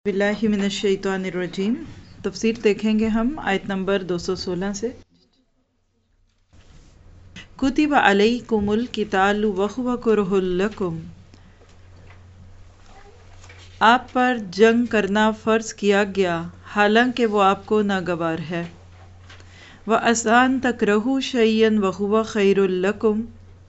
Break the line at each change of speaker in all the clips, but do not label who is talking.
बिल्लाहि मिनश्शैतानिर्रजीम। तफसीर देखेंगे हम आयत नंबर 216 से। कुतिबा अलैकुमुल कितालु वहुवा कुरहुल लकुम, आप पर जंग करना फ़र्ज़ किया गया हालांकि वो आपको नागवार है। व असान तकरहु शैयन वहुवा खैरुल लकुम,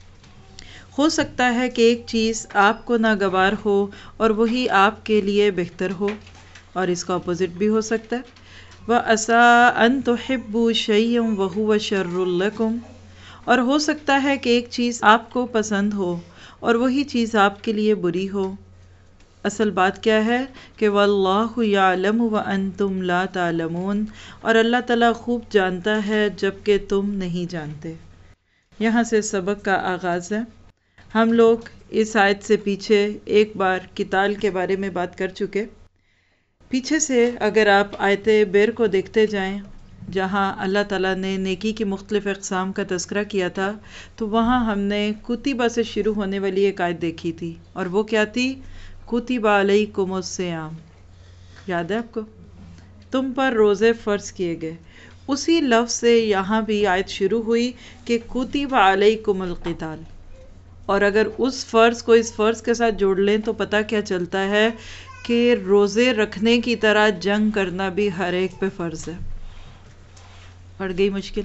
हो सकता है कि एक चीज़ आपको नागवार हो और वही आपके लिए बेहतर हो, और इसका अपोजिट भी हो सकता है। व असा अन तुहिब्बु शैयन वहुवा शर्रुल लकुम, और हो सकता है कि एक चीज़ आपको पसंद हो और वही चीज़ आपके लिए बुरी हो। असल बात क्या है कि वल्लाहु यालमु व अंतुम ला तालमून, और अल्लाह ताला खूब जानता है जबकि तुम नहीं जानते। यहाँ से सबक का आगाज़ है। हम लोग इस आयत से पीछे एक बार किताल के बारे में बात कर चुके। पीछे से अगर आप आयत बेर को देखते जाएं, जहाँ अल्लाह ताला ने नेकी की मुख्तलिफ़ अक़साम का तज़किरा किया था, तो वहाँ हमने कुतिबा से शुरू होने वाली एक आयत देखी थी, और वो क्या थी? कुतिबा अलैकुमुस्सियाम। याद है आपको? तुम पर रोज़े फ़र्ज़ किए गए। उसी लफ्ज़ से यहाँ भी आयत शुरू हुई कि कुतिबा अलैकुमुल क़िताल, और अगर उस फ़र्ज़ को इस फ़र्ज़ के साथ जोड़ लें तो पता क्या चलता है कि रोज़े रखने की तरह जंग करना भी हर एक पे फ़र्ज़ है। पड़ गई मुश्किल।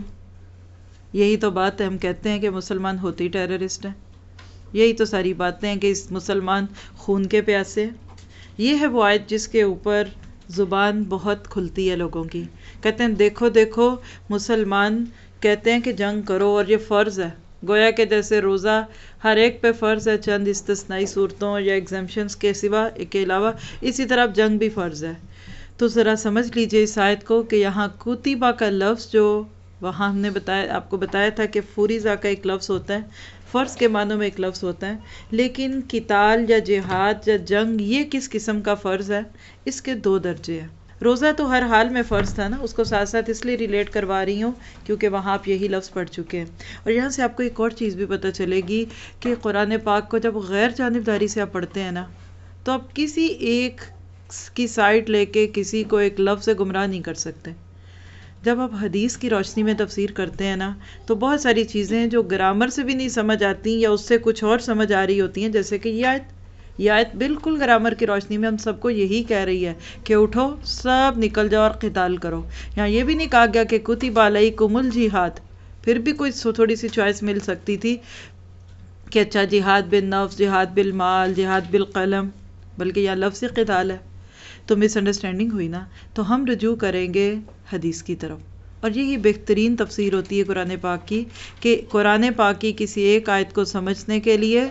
यही तो बात है, हम कहते हैं कि मुसलमान होते ही टेररिस्ट हैं। यही तो सारी बातें हैं कि इस मुसलमान खून के प्यासे हैं। ये है वो आयत जिसके ऊपर ज़ुबान बहुत खुलती है लोगों की। कहते हैं देखो देखो, मुसलमान कहते हैं कि जंग करो और ये फ़र्ज़ है। गोया के जैसे रोज़ा हर एक पे फ़र्ज़ है, चंद इस्तिस्नाई सूरतों या एग्जम्पशंस के सिवा के अलावा, इसी तरह जंग भी फ़र्ज़ है। तो ज़रा समझ लीजिए इस आयत को कि यहाँ कुतिबा का लफ्ज़ जो वहाँ हमने आपको बताया था कि फुरिज़ा का एक लफ्ज़ होता है, फ़र्ज़ के मानों में एक लफ्ज़ होता है, लेकिन किताल या जिहाद या जंग ये किस किस्म का फ़र्ज़ है? इसके दो दर्जे हैं। रोज़ा तो हर हाल में फ़र्ज़ था ना, उसको साथ साथ इसलिए रिलेट करवा रही हूँ क्योंकि वहाँ आप यही लफ्ज़ पढ़ चुके हैं। और यहाँ से आपको एक और चीज़ भी पता चलेगी कि कुरान पाक को जब गैर जानिबदारी से आप पढ़ते हैं ना, तो आप किसी एक की साइड लेके किसी को एक लफ्ज़ से गुमराह नहीं कर सकते। जब आप हदीस की रोशनी में तफसीर करते हैं ना, तो बहुत सारी चीज़ें जो ग्रामर से भी नहीं समझ आती या उससे कुछ और समझ आ रही होती हैं, जैसे कि ये आयत बिल्कुल ग्रामर की रोशनी में हम सबको यही कह रही है कि उठो सब निकल जाओ और क़िताल करो। यहाँ ये भी नहीं कहा गया कि कुतिबा अलैकुमुल जिहाद, फिर भी कोई थोड़ी सी चॉइस मिल सकती थी कि अच्छा जिहाद बिन नफ्स, जिहाद बिल माल, जिहाद बिल कलम, बल्कि यहाँ लफ्ज़ क़िताल है। तो मिसअंडरस्टैंडिंग हुई ना, तो हम रुजू करेंगे हदीस की तरफ। और यही बेहतरीन तफसीर होती है कुरान पाक की, कि कुरान पाक की किसी एक आयत को समझने के लिए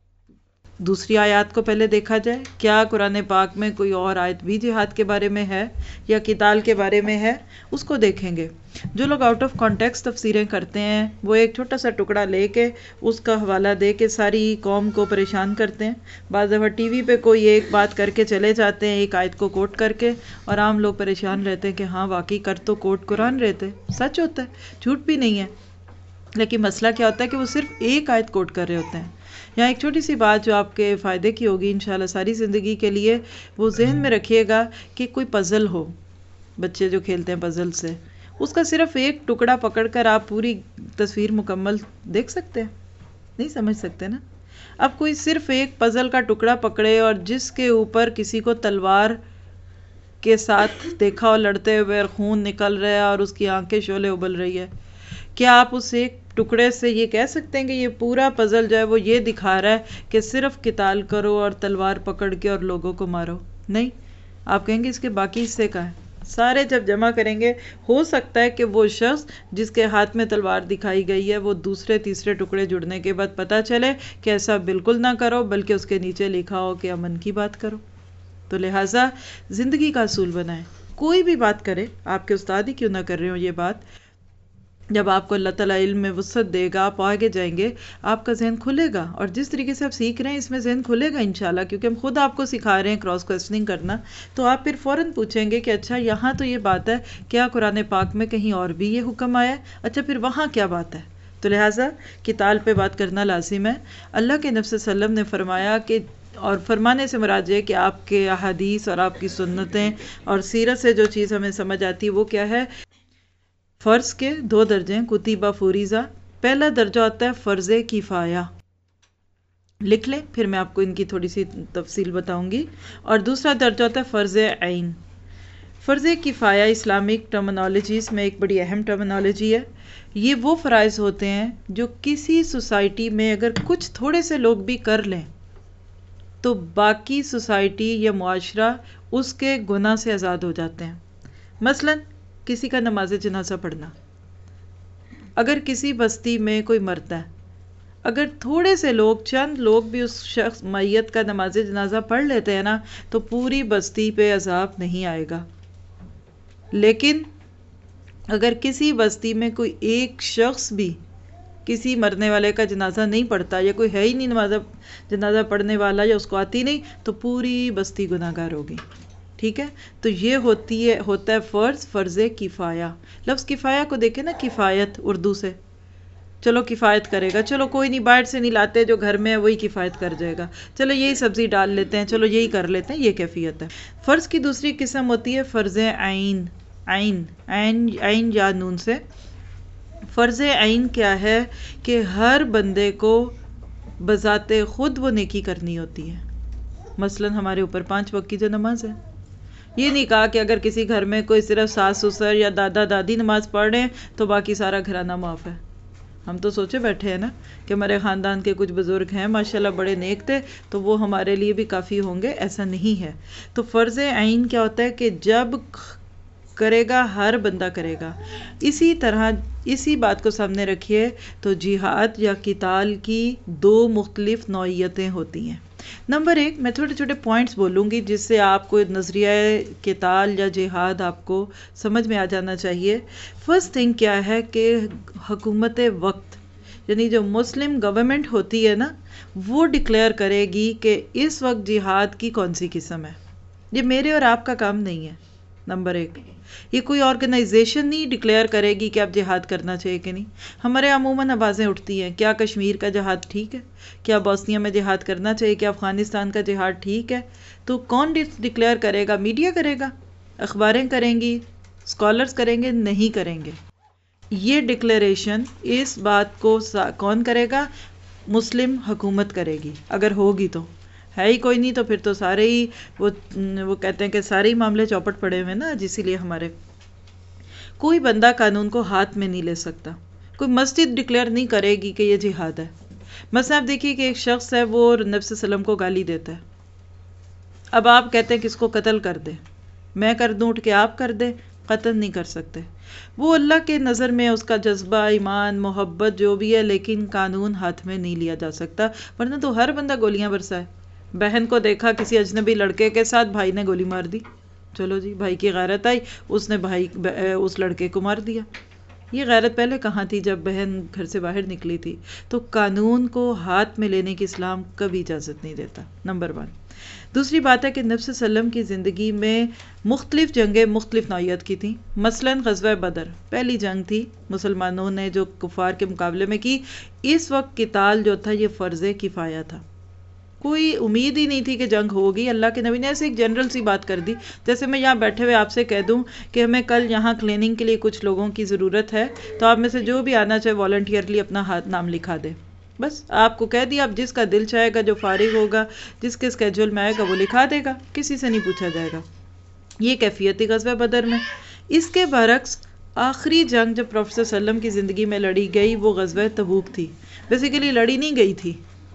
दूसरी आयत को पहले देखा जाए, क्या कुरान पाक में कोई और आयत भी जिहाद के बारे में है या किताल के बारे में है, उसको देखेंगे। जो लोग आउट ऑफ कॉन्टेक्स्ट तफसीरें करते हैं, वो एक छोटा सा टुकड़ा लेके उसका हवाला दे के सारी कौम को परेशान करते हैं। बाज़ दफ़ा टीवी पे कोई एक बात करके चले जाते हैं, एक आयत को कोट करके, और आम लोग परेशान रहते हैं कि हाँ वाकई कर तो कोट कुरान रहते, सच होता है, झूठ भी नहीं है। लेकिन मसला क्या होता है कि वो सिर्फ एक आयत कोट कर रहे होते हैं। यहाँ एक छोटी सी बात जो आपके फ़ायदे की होगी इंशाल्लाह सारी ज़िंदगी के लिए, वो जहन में रखिएगा कि कोई पज़ल हो, बच्चे जो खेलते हैं पज़ल से, उसका सिर्फ एक टुकड़ा पकड़कर आप पूरी तस्वीर मुकम्मल देख सकते हैं? नहीं समझ सकते ना। अब कोई सिर्फ एक पज़ल का टुकड़ा पकड़े और जिसके ऊपर किसी को तलवार के साथ देखा और लड़ते हुए और खून निकल रहा है और उसकी आंखें शोले उबल रही है, क्या आप उस एक टुकड़े से ये कह सकते हैं कि ये पूरा पज़ल जो है वो ये दिखा रहा है कि सिर्फ किताल करो और तलवार पकड़ के और लोगों को मारो? नहीं, आप कहेंगे इसके बाकी हिस्से का है। सारे जब जमा करेंगे, हो सकता है कि वो शख्स जिसके हाथ में तलवार दिखाई गई है, वो दूसरे तीसरे टुकड़े जुड़ने के बाद पता चले कि ऐसा बिल्कुल ना करो, बल्कि उसके नीचे लिखा हो कि अमन की बात करो। तो लिहाजा ज़िंदगी का असूल बनाएं। कोई भी बात करे, आपके उस्ताद ही क्यों ना कर रहे हो ये बात, जब आपको अल्लाह ताला इल्म में वुसअत देगा, आप आगे जाएंगे, आपका जहन खुलेगा। और जिस तरीके से आप सीख रहे हैं इसमें जहन खुलेगा इंशाल्लाह, क्योंकि हम खुद आपको सिखा रहे हैं क्रॉस क्वेश्चनिंग करना। तो आप फिर फ़ौरन पूछेंगे कि अच्छा यहाँ तो ये बात है, क्या कुरान पाक में कहीं और भी ये हुक्म आया है? अच्छा फिर वहाँ क्या बात है? तो लिहाजा किताल पे बात करना लाजिम है। अल्लाह के नबी सल्लल्लाहु अलैहि वसल्लम ने फरमाया कि اور فرمانے سے مراد ہے کہ آپ کے احادیث اور آپ کی سنتیں اور سیرت سے جو چیز ہمیں سمجھ آتی ہے وہ کیا ہے؟ فرض کے 2 درجے ہیں، کتیبہ فریضہ۔ پہلا درجہ ہوتا ہے فرض کفایہ، لکھ لیں، پھر میں آپ کو ان کی تھوڑی سی تفصیل بتاؤں گی۔ اور دوسرا درجہ ہوتا ہے فرض عین۔ فرض کفایہ اسلامک ٹرمنالوجیز میں ایک بڑی اہم ٹرمنالوجی ہے۔ یہ وہ فرائض ہوتے ہیں جو کسی سوسائٹی میں اگر کچھ تھوڑے سے لوگ بھی کر لیں تو باقی سوسائٹی یا معاشرہ اس کے گناہ سے آزاد ہو جاتے ہیں۔ مثلا کسی کا نماز جنازہ پڑھنا، اگر کسی بستی میں کوئی مرتا ہے، اگر تھوڑے سے لوگ، چند لوگ بھی اس شخص میت کا نماز جنازہ پڑھ لیتے ہیں نا تو پوری بستی پہ عذاب نہیں آئے گا۔ لیکن اگر کسی بستی میں کوئی ایک شخص بھی کسی مرنے والے کا جنازہ نہیں پڑھتا، یا کوئی ہے ہی نہیں جنازہ پڑھنے والا، یا اس کو آتی نہیں، تو پوری بستی گناہ گار ہوگی۔ ٹھیک ہے، تو یہ ہوتا ہے فرض کفایہ۔ لفظ کفایہ کو دیکھیں نا، کفایت اردو سے، چلو کفایت کرے گا، چلو کوئی نہیں، باہر سے نہیں لاتے، جو گھر میں ہے وہی کفایت کر جائے گا، چلو یہی سبزی ڈال لیتے ہیں، چلو یہی کر لیتے ہیں، یہ کیفیت ہے۔ فرض کی دوسری قسم ہوتی ہے فرض عین۔ عین یا نون سے۔ فرض عین کیا ہے کہ ہر بندے کو بذات خود وہ نیکی کرنی ہوتی ہے۔ مثلا ہمارے اوپر 5 وقت کی جو نماز ہے، یہ نہیں کہا کہ اگر کسی گھر میں کوئی صرف ساس سسر یا دادا دادی نماز پڑھ رہے ہیں تو باقی سارا گھرانہ معاف ہے۔ ہم تو سوچے بیٹھے ہیں نا کہ ہمارے خاندان کے کچھ بزرگ ہیں ماشاءاللہ بڑے نیک تھے تو وہ ہمارے لیے بھی کافی ہوں گے، ایسا نہیں ہے۔ تو فرض عین کیا ہوتا ہے کہ جب کرے گا ہر بندہ کرے گا۔ اسی طرح اسی بات کو سامنے رکھیے تو جہاد یا قتال کی 2 مختلف نوعیتیں ہوتی ہیں۔ نمبر 1، میں چھوٹے چھوٹے پوائنٹس بولوں گی جس سے آپ کو نظریہ قتال یا جہاد آپ کو سمجھ میں آ جانا چاہیے۔ فرسٹ تھنگ کیا ہے کہ حکومت وقت، یعنی جو مسلم گورنمنٹ ہوتی ہے نا، وہ ڈکلیئر کرے گی کہ اس وقت جہاد کی کون سی قسم ہے۔ یہ میرے اور آپ کا کام نہیں ہے۔ نمبر 1، یہ کوئی آرگنائزیشن نہیں ڈکلیئر کرے گی کہ اب جہاد کرنا چاہیے کہ نہیں۔ ہمارے عموماً آوازیں اٹھتی ہیں، کیا کشمیر کا جہاد ٹھیک ہے؟ کیا بوسنیا میں جہاد کرنا چاہیے؟ کیا افغانستان کا جہاد ٹھیک ہے؟ تو کون ڈکلیئر کرے گا؟ میڈیا کرے گا، اخباریں کریں گی، اسکالرز کریں گے؟ نہیں کریں گے۔ یہ ڈکلیریشن، اس بات کو کون کرے گا؟ مسلم حکومت کرے گی، اگر ہوگی تو۔ ہے ہی کوئی نہیں تو پھر تو سارے ہی وہ کہتے ہیں کہ سارے ہی معاملے چوپٹ پڑے ہوئے نا، اسی لیے ہمارے کوئی بندہ قانون کو ہاتھ میں نہیں لے سکتا۔ کوئی مسجد ڈکلیئر نہیں کرے گی کہ یہ جہاد ہے۔ مثلا آپ دیکھیے کہ ایک شخص ہے، وہ نبی صلی اللہ علیہ وسلم کو گالی دیتا ہے، اب آپ کہتے ہیں کہ اس کو قتل کر دے، میں کر دوں اٹھ کے آپ کر دیں، قتل نہیں کر سکتے۔ وہ اللہ کے نظر میں اس کا جذبہ، ایمان، محبت جو بھی ہے، لیکن قانون ہاتھ میں نہیں لیا جا سکتا، ورنہ تو ہر بندہ گولیاں برسائے۔ بہن کو دیکھا کسی اجنبی لڑکے کے ساتھ، بھائی نے گولی مار دی، چلو جی، بھائی کی غیرت آئی، اس نے اس لڑکے کو مار دیا۔ یہ غیرت پہلے کہاں تھی جب بہن گھر سے باہر نکلی تھی؟ تو قانون کو ہاتھ میں لینے کی اسلام کبھی اجازت نہیں دیتا، نمبر 1۔ دوسری بات ہے کہ نبی صلی اللہ علیہ وسلم کی زندگی میں مختلف جنگیں مختلف نوعیت کی تھیں۔ مثلا غزوہ بدر پہلی جنگ تھی مسلمانوں نے جو کفار کے مقابلے میں کی۔ اس وقت قتال جو تھا یہ فرض کفایہ تھا، کوئی امید ہی نہیں تھی کہ جنگ ہوگی۔ اللہ کے نبی نے ایسے ایک جنرل سی بات کر دی، جیسے میں یہاں بیٹھے ہوئے آپ سے کہہ دوں کہ ہمیں کل یہاں کلیننگ کے لیے کچھ لوگوں کی ضرورت ہے، تو آپ میں سے جو بھی آنا چاہے والنٹیئرلی اپنا نام لکھا دے۔ بس آپ کو کہہ دیا، اب جس کا دل چاہے گا، جو فارغ ہوگا، جس کے اسکیجول میں آئے گا وہ لکھا دے گا، کسی سے نہیں پوچھا جائے گا۔ یہ کیفیت تھی غزوہ بدر میں۔ اس کے برعکس آخری جنگ جب پروفیسر صلی اللہ علیہ وسلم کی زندگی میں لڑی گئی وہ غزوہ تبوک تھی۔ بیسیکلی لڑی نہیں گئی تھی،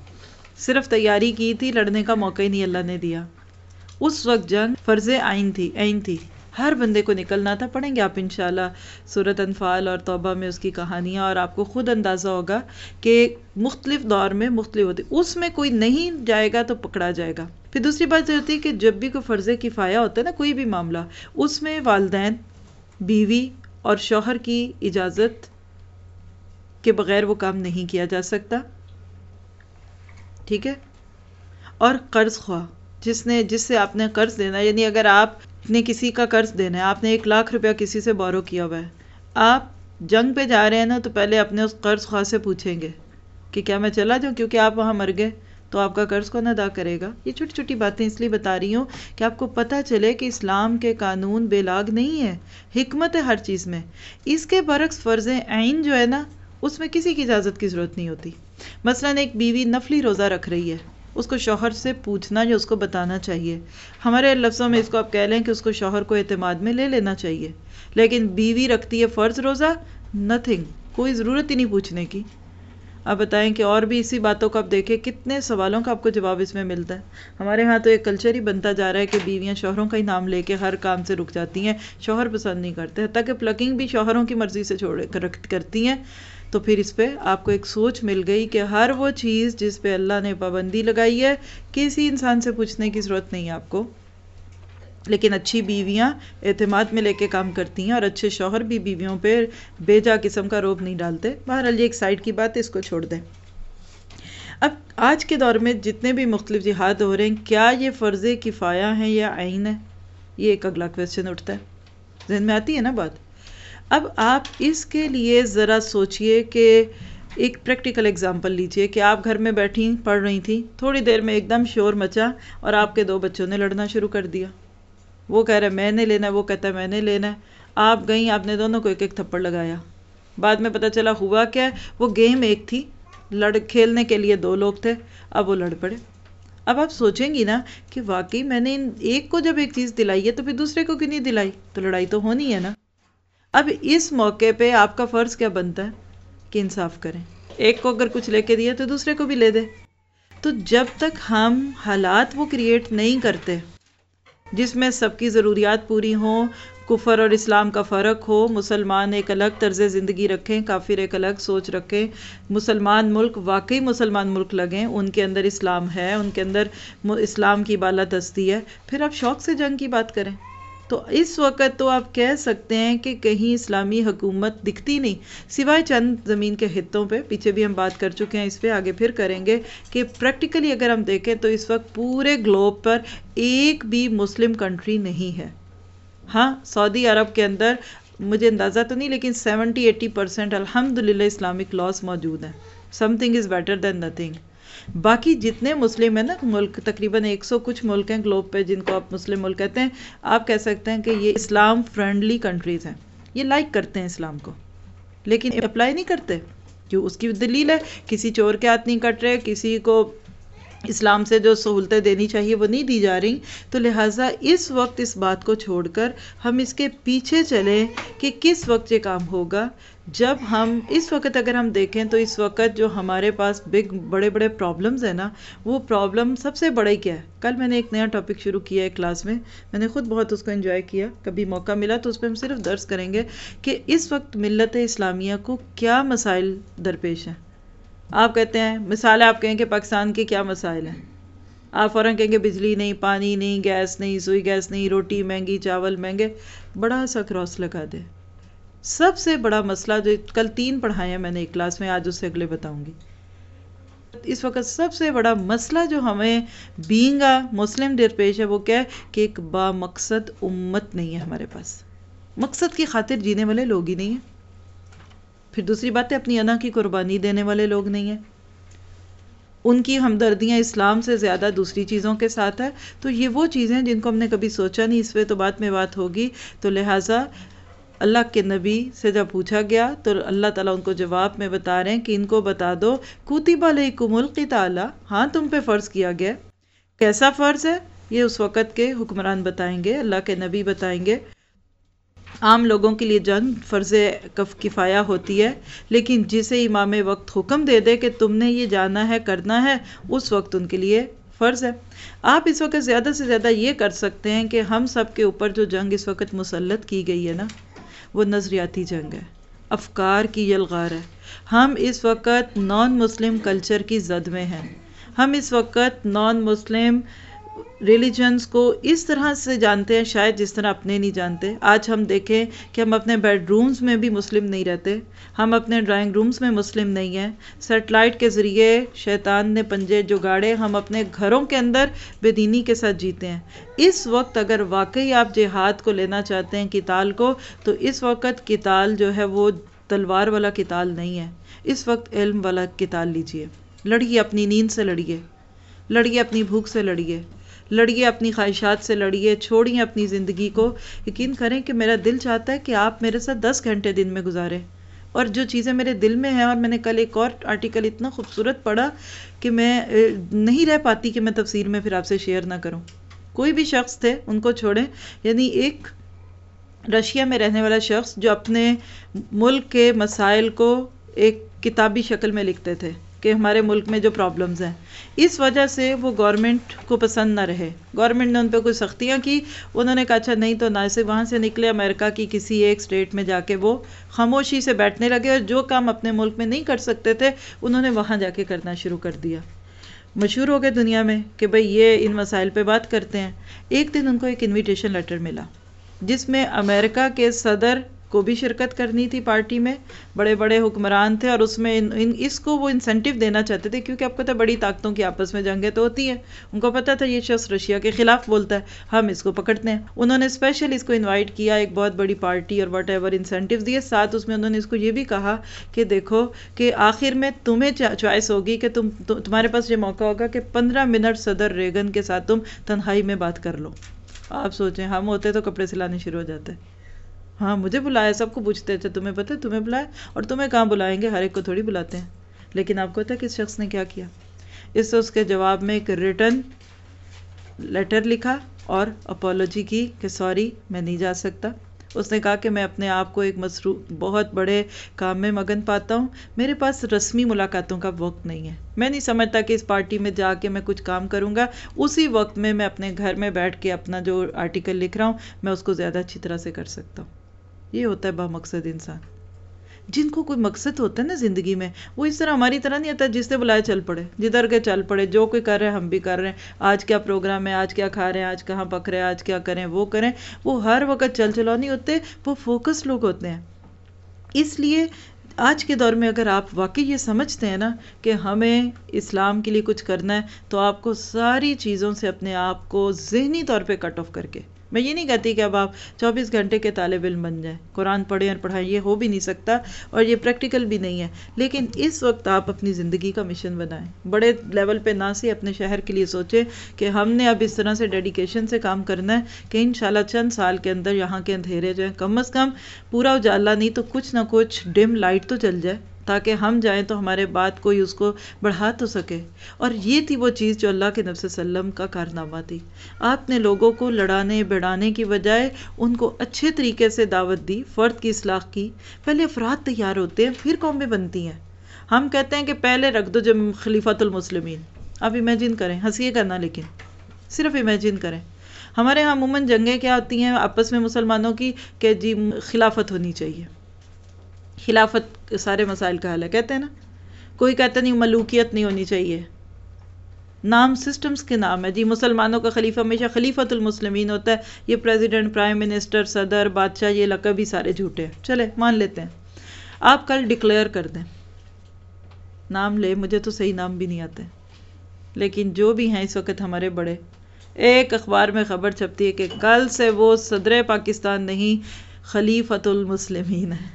صرف تیاری کی تھی، لڑنے کا موقع ہی نہیں اللہ نے دیا۔ اس وقت جنگ فرض عین تھی، ہر بندے کو نکلنا تھا۔ پڑھیں گے آپ انشاءاللہ سورۃ انفال اور توبہ میں اس کی کہانیاں، اور آپ کو خود اندازہ ہوگا کہ مختلف دور میں مختلف ہوتی، اس میں کوئی نہیں جائے گا تو پکڑا جائے گا۔ پھر دوسری بات یہ ہوتی ہے کہ جب بھی کوئی فرض کفایہ ہوتا ہے نا، کوئی بھی معاملہ، اس میں والدین، بیوی اور شوہر کی اجازت کے بغیر وہ کام نہیں کیا جا سکتا، ٹھیک ہے۔ اور قرض خواہ، جس سے آپ نے قرض دینا، یعنی اگر آپ نے کسی کا قرض دینا ہے، آپ نے 1,00,000 روپیہ کسی سے بورو کیا ہوا ہے، آپ جنگ پہ جا رہے ہیں نا، تو پہلے اپنے اس قرض خواہ سے پوچھیں گے کہ کیا میں چلا جاؤں، کیونکہ آپ وہاں مر گئے تو آپ کا قرض کون ادا کرے گا؟ یہ چھوٹی چھوٹی باتیں اس لیے بتا رہی ہوں کہ آپ کو پتہ چلے کہ اسلام کے قانون بے لاگ نہیں ہے، حکمت ہے ہر چیز میں۔ اس کے برعکس فرض عین جو ہے نا، اس میں کسی کی اجازت کی ضرورت نہیں ہوتی۔ مثلاً ایک بیوی نفلی روزہ رکھ رہی ہے، اس کو شوہر سے پوچھنا یا اس کو بتانا چاہیے۔ ہمارے لفظوں میں اس کو آپ کہہ لیں کہ اس کو شوہر کو اعتماد میں لے لینا چاہیے۔ لیکن بیوی رکھتی ہے فرض روزہ، نتھنگ، کوئی ضرورت ہی نہیں پوچھنے کی۔ آپ بتائیں کہ اور بھی اسی باتوں کو آپ دیکھیں، کتنے سوالوں کا آپ کو جواب اس میں ملتا ہے۔ ہمارے ہاں تو ایک کلچر ہی بنتا جا رہا ہے کہ بیویاں شوہروں کا ہی نام لے کے ہر کام سے رک جاتی ہیں، شوہر پسند نہیں کرتے، حتیٰ کہ پلکنگ بھی شوہروں کی مرضی سے کرتی ہیں۔ تو پھر اس پہ آپ کو ایک سوچ مل گئی کہ ہر وہ چیز جس پہ اللہ نے پابندی لگائی ہے، کسی انسان سے پوچھنے کی ضرورت نہیں ہے آپ کو۔ لیکن اچھی بیویاں اعتماد میں لے کے کام کرتی ہیں، اور اچھے شوہر بھی بیویوں پہ بے جا قسم کا روب نہیں ڈالتے۔ بہرحال یہ ایک سائیڈ کی بات ہے، اس کو چھوڑ دیں۔ اب آج کے دور میں جتنے بھی مختلف جہاد ہو رہے ہیں، کیا یہ فرض کفایہ ہیں یا عین ہے؟ یہ ایک اگلا کویسچن اٹھتا ہے، ذہن میں آتی ہے نا بات۔ اب آپ اس کے لیے ذرا سوچئے کہ ایک پریکٹیکل ایگزامپل لیجئے کہ آپ گھر میں بیٹھی پڑھ رہی تھی، تھوڑی دیر میں ایک دم شور مچا اور آپ کے 2 بچوں نے لڑنا شروع کر دیا۔ وہ کہہ رہا ہے میں نے لینا ہے، وہ کہتا ہے میں نے لینا ہے۔ آپ گئیں، آپ نے دونوں کو ایک ایک تھپڑ لگایا۔ بعد میں پتہ چلا ہوا کیا ہے، وہ گیم ایک تھی، کھیلنے کے لیے 2 لوگ تھے، اب وہ لڑ پڑے۔ اب آپ سوچیں گی نا کہ واقعی میں نے ایک کو جب ایک چیز دلائی ہے تو پھر دوسرے کو کیوں نہیں دلائی؟ تو لڑائی تو ہونی ہے نا۔ اب اس موقع پہ آپ کا فرض کیا بنتا ہے کہ انصاف کریں، ایک کو اگر کچھ لے کے دیا تو دوسرے کو بھی لے دے۔ تو جب تک ہم حالات وہ کریٹ نہیں کرتے جس میں سب کی ضروریات پوری ہوں، کفر اور اسلام کا فرق ہو، مسلمان ایک الگ طرز زندگی رکھیں، کافر ایک الگ سوچ رکھیں، مسلمان ملک واقعی مسلمان ملک لگیں، ان کے اندر اسلام ہے، ان کے اندر اسلام کی بالادستی ہے، پھر آپ شوق سے جنگ کی بات کریں۔ تو اس وقت تو آپ کہہ سکتے ہیں کہ کہیں اسلامی حکومت دکھتی نہیں، سوائے چند زمین کے خطوں پہ، پیچھے بھی ہم بات کر چکے ہیں اس پہ، آگے پھر کریں گے کہ پریکٹیکلی اگر ہم دیکھیں تو اس وقت پورے گلوب پر ایک بھی مسلم کنٹری نہیں ہے۔ ہاں، سعودی عرب کے اندر مجھے اندازہ تو نہیں، لیکن 70-80% الحمدللہ اسلامک لاز موجود ہیں۔ Something is better then nothing. باقی جتنے مسلم ہیں نا ملک، تقریباً 100 کچھ ملک ہیں گلوب پہ جن کو آپ مسلم ملک کہتے ہیں، آپ کہہ سکتے ہیں کہ یہ اسلام فرینڈلی کنٹریز ہیں، یہ لائک کرتے ہیں اسلام کو، لیکن اپلائی نہیں کرتے۔ کیوں؟ اس کی دلیل ہے، کسی چور کے ہاتھ نہیں کٹ رہے، کسی کو اسلام سے جو سہولتیں دینی چاہیے وہ نہیں دی جا رہی۔ تو لہٰذا اس وقت اس بات کو چھوڑ کر ہم اس کے پیچھے چلیں کہ کس وقت یہ کام ہوگا، جب ہم اس وقت اگر ہم دیکھیں تو اس وقت جو ہمارے پاس بڑے بڑے پرابلمز ہیں نا، وہ پرابلم سب سے بڑا ہی کیا ہے؟ کل میں نے ایک نیا ٹاپک شروع کیا ہے کلاس میں نے خود بہت اس کو انجوائے کیا، کبھی موقع ملا تو اس پہ ہم صرف درس کریں گے کہ اس وقت ملت اسلامیہ کو کیا مسائل درپیش ہیں۔ آپ کہتے ہیں، مثال ہے، آپ کہیں کہ پاکستان کے کیا مسائل ہیں، آپ فوراً کہیں گے بجلی نہیں، پانی نہیں، گیس نہیں، سوئی گیس نہیں، روٹی مہنگی، چاول مہنگے۔ بڑا سا کراس لگا دے۔ سب سے بڑا مسئلہ جو کل 3 پڑھائے ہیں میں نے ایک کلاس میں، آج اس سے اگلے بتاؤں گی۔ اس وقت سب سے بڑا مسئلہ جو ہمیں بینگ مسلم درپیش ہے وہ کیا ہے کہ ایک با مقصد امت نہیں ہے ہمارے پاس، مقصد کی خاطر جینے والے لوگ ہی نہیں ہیں۔ پھر دوسری بات ہے اپنی انا کی قربانی دینے والے لوگ نہیں ہیں، ان کی ہمدردیاں اسلام سے زیادہ دوسری چیزوں کے ساتھ ہے۔ تو یہ وہ چیزیں جن کو ہم نے کبھی سوچا نہیں، اس پہ تو بعد میں بات ہوگی۔ تو لہٰذا اللہ کے نبی سے جب پوچھا گیا تو اللہ تعالیٰ ان کو جواب میں بتا رہے ہیں کہ ان کو بتا دو کتب علیکم القتال، ہاں تم پہ فرض کیا گیا۔ کیسا فرض ہے یہ اس وقت کے حکمران بتائیں گے، اللہ کے نبی بتائیں گے۔ عام لوگوں کے لیے جنگ فرض کفایہ ہوتی ہے، لیکن جسے امام وقت حکم دے دے کہ تم نے یہ جانا ہے، کرنا ہے، اس وقت ان کے لیے فرض ہے۔ آپ اس وقت زیادہ سے زیادہ یہ کر سکتے ہیں کہ ہم سب کے اوپر جو جنگ اس وقت مسلط کی گئی ہے نا، وہ نظریاتی جنگ ہے، افکار کی یلغار ہے۔ ہم اس وقت نان مسلم کلچر کی زد میں ہیں، ہم اس وقت نان مسلم ریلیجنز کو اس طرح سے جانتے ہیں شاید جس طرح اپنے نہیں جانتے۔ آج ہم دیکھیں کہ ہم اپنے بیڈ رومز میں بھی مسلم نہیں رہتے، ہم اپنے ڈرائنگ رومز میں مسلم نہیں ہیں، سیٹلائٹ کے ذریعے شیطان نے پنجے جگاڑے، ہم اپنے گھروں کے اندر بے دینی کے ساتھ جیتے ہیں۔ اس وقت اگر واقعی آپ جہاد کو لینا چاہتے ہیں، قتال کو، تو اس وقت قتال جو ہے وہ تلوار والا قتال نہیں ہے، اس وقت علم والا قتال لیجئے، لڑیے، اپنی نیند سے لڑیے۔ لڑیے اپنی بھوک سے، لڑیے اپنی خواہشات سے، لڑیے، چھوڑیے اپنی زندگی کو. یقین کریں کہ میرا دل چاہتا ہے کہ آپ میرے ساتھ 10 گھنٹے دن میں گزاریں، اور جو چیزیں میرے دل میں ہیں، اور میں نے کل ایک اور آرٹیکل اتنا خوبصورت پڑھا کہ میں نہیں رہ پاتی کہ میں تفسیر میں پھر آپ سے شیئر نہ کروں. کوئی بھی شخص تھے، ان کو چھوڑیں، یعنی ایک رشیا میں رہنے والا شخص جو اپنے ملک کے مسائل کو ایک کتابی شکل میں لکھتے تھے کہ ہمارے ملک میں جو پرابلمز ہیں، اس وجہ سے وہ گورنمنٹ کو پسند نہ رہے. گورنمنٹ نے ان پہ کوئی سختیاں کی، انہوں نے کہا اچھا نہیں تو نہ سے وہاں سے نکلے، امریکہ کی کسی ایک اسٹیٹ میں جا کے وہ خاموشی سے بیٹھنے لگے، اور جو کام اپنے ملک میں نہیں کر سکتے تھے انہوں نے وہاں جا کے کرنا شروع کر دیا. مشہور ہو گئے دنیا میں کہ بھئی یہ ان مسائل پہ بات کرتے ہیں. ایک دن ان کو ایک انویٹیشن لیٹر ملا جس میں امریکہ کے صدر کو بھی شرکت کرنی تھی پارٹی میں، بڑے بڑے حکمران تھے، اور اس میں اس کو وہ انسینٹیو دینا چاہتے تھے کیونکہ آپ کو پتہ ہے بڑی طاقتوں کی آپس میں جنگیں تو ہوتی ہیں. ان کو پتہ تھا یہ شخص رشیا کے خلاف بولتا ہے، ہم اس کو پکڑتے ہیں. انہوں نے اسپیشل اس کو انوائٹ کیا، ایک بہت بڑی پارٹی اور واٹ ایور انسینٹیو دیے. ساتھ اس میں انہوں نے اس کو یہ بھی کہا کہ دیکھو کہ آخر میں تمہیں چوائس ہوگی کہ تمہارے پاس یہ موقع ہوگا کہ 15 منٹ صدر ریگن کے ساتھ تم تنہائی میں بات کر لو. آپ سوچیں ہم ہوتے تو کپڑے سلانے شروع ہو جاتے. ہاں مجھے بلایا، سب کو پوچھتے تھے تمہیں پتہ ہے تمہیں بلایا، اور تمہیں کہاں بلائیں گے، ہر ایک کو تھوڑی بلاتے ہیں. لیکن آپ کو پتہ ہے کہ اس شخص نے کیا کیا؟ اس کے جواب میں ایک ریٹن لیٹر لکھا اور اپولوجی کی کہ سوری میں نہیں جا سکتا. اس نے کہا کہ میں اپنے آپ کو ایک بہت بڑے کام میں مگن پاتا ہوں، میرے پاس رسمی ملاقاتوں کا وقت نہیں ہے، میں نہیں سمجھتا کہ اس پارٹی میں جا کے میں کچھ کام کروں گا. اسی وقت میں اپنے گھر میں بیٹھ کے اپنا جو آرٹیکل لکھ رہا ہوں میں اس کو زیادہ اچھی طرح سے کر سکتا ہوں. یہ ہوتا ہے بامقصد انسان. جن کو کوئی مقصد ہوتا ہے نا زندگی میں، وہ اس طرح ہماری طرح نہیں ہوتا جس سے بلائے چل پڑے، جدھر کے چل پڑے، جو کوئی کر رہے ہیں ہم بھی کر رہے ہیں، آج کیا پروگرام ہے، آج کیا کھا رہے ہیں، آج کہاں پک رہے ہیں، آج کیا کریں وہ کریں. وہ ہر وقت چل چلو نہیں ہوتے، وہ فوکس لوگ ہوتے ہیں. اس لیے آج کے دور میں اگر آپ واقعی یہ سمجھتے ہیں نا کہ ہمیں اسلام کے لیے کچھ کرنا ہے، تو آپ کو ساری چیزوں سے اپنے آپ کو ذہنی طور پہ کٹ آف کر کے، میں یہ نہیں کہتی کہ اب آپ 24 گھنٹے کے طالب علم بن جائیں، قرآن پڑھیں اور پڑھائیں، یہ ہو بھی نہیں سکتا اور یہ پریکٹیکل بھی نہیں ہے. لیکن اس وقت آپ اپنی زندگی کا مشن بنائیں، بڑے لیول پہ نہ سے اپنے شہر کے لیے سوچیں کہ ہم نے اب اس طرح سے ڈیڈیکیشن سے کام کرنا ہے کہ انشاءاللہ چند سال کے اندر یہاں کے اندھیرے جو ہیں کم از کم پورا اجالا نہیں تو کچھ نہ کچھ ڈم لائٹ تو چل جائے، تاکہ ہم جائیں تو ہمارے بعد کوئی اس کو بڑھا تو سکے. اور یہ تھی وہ چیز جو اللہ کے نبی صلی اللہ علیہ وسلم کا کارنامہ تھی. آپ نے لوگوں کو لڑانے بڑھانے کی بجائے ان کو اچھے طریقے سے دعوت دی، فرد کی اصلاح کی. پہلے افراد تیار ہوتے ہیں پھر قومیں بنتی ہیں. ہم کہتے ہیں کہ پہلے رکھ دو جب خلیفۃ المسلمین. آپ امیجن کریں، ہنسیے کرنا لیکن صرف امیجن کریں. ہمارے ہاں عموماً جنگیں کیا ہوتی ہیں آپس میں مسلمانوں کی کہ جی خلافت ہونی چاہیے، خلافت سارے مسائل کا حل ہے، کہتے ہیں نا. کوئی کہتا نہیں ملوکیت نہیں ہونی چاہیے، نام سسٹمز کے نام ہے جی. مسلمانوں کا خلیفہ ہمیشہ خلیفۃ المسلمین ہوتا ہے. یہ پریزیڈنٹ، پرائم منسٹر، صدر، بادشاہ، یہ لقب ہی سارے جھوٹے ہیں. چلے مان لیتے ہیں. آپ کل ڈکلیئر کر دیں، نام لے، مجھے تو صحیح نام بھی نہیں آتے، لیکن جو بھی ہیں اس وقت ہمارے بڑے، ایک اخبار میں خبر چھپتی ہے کہ کل سے وہ صدر پاکستان نہیں خلیفۃ المسلمین ہے.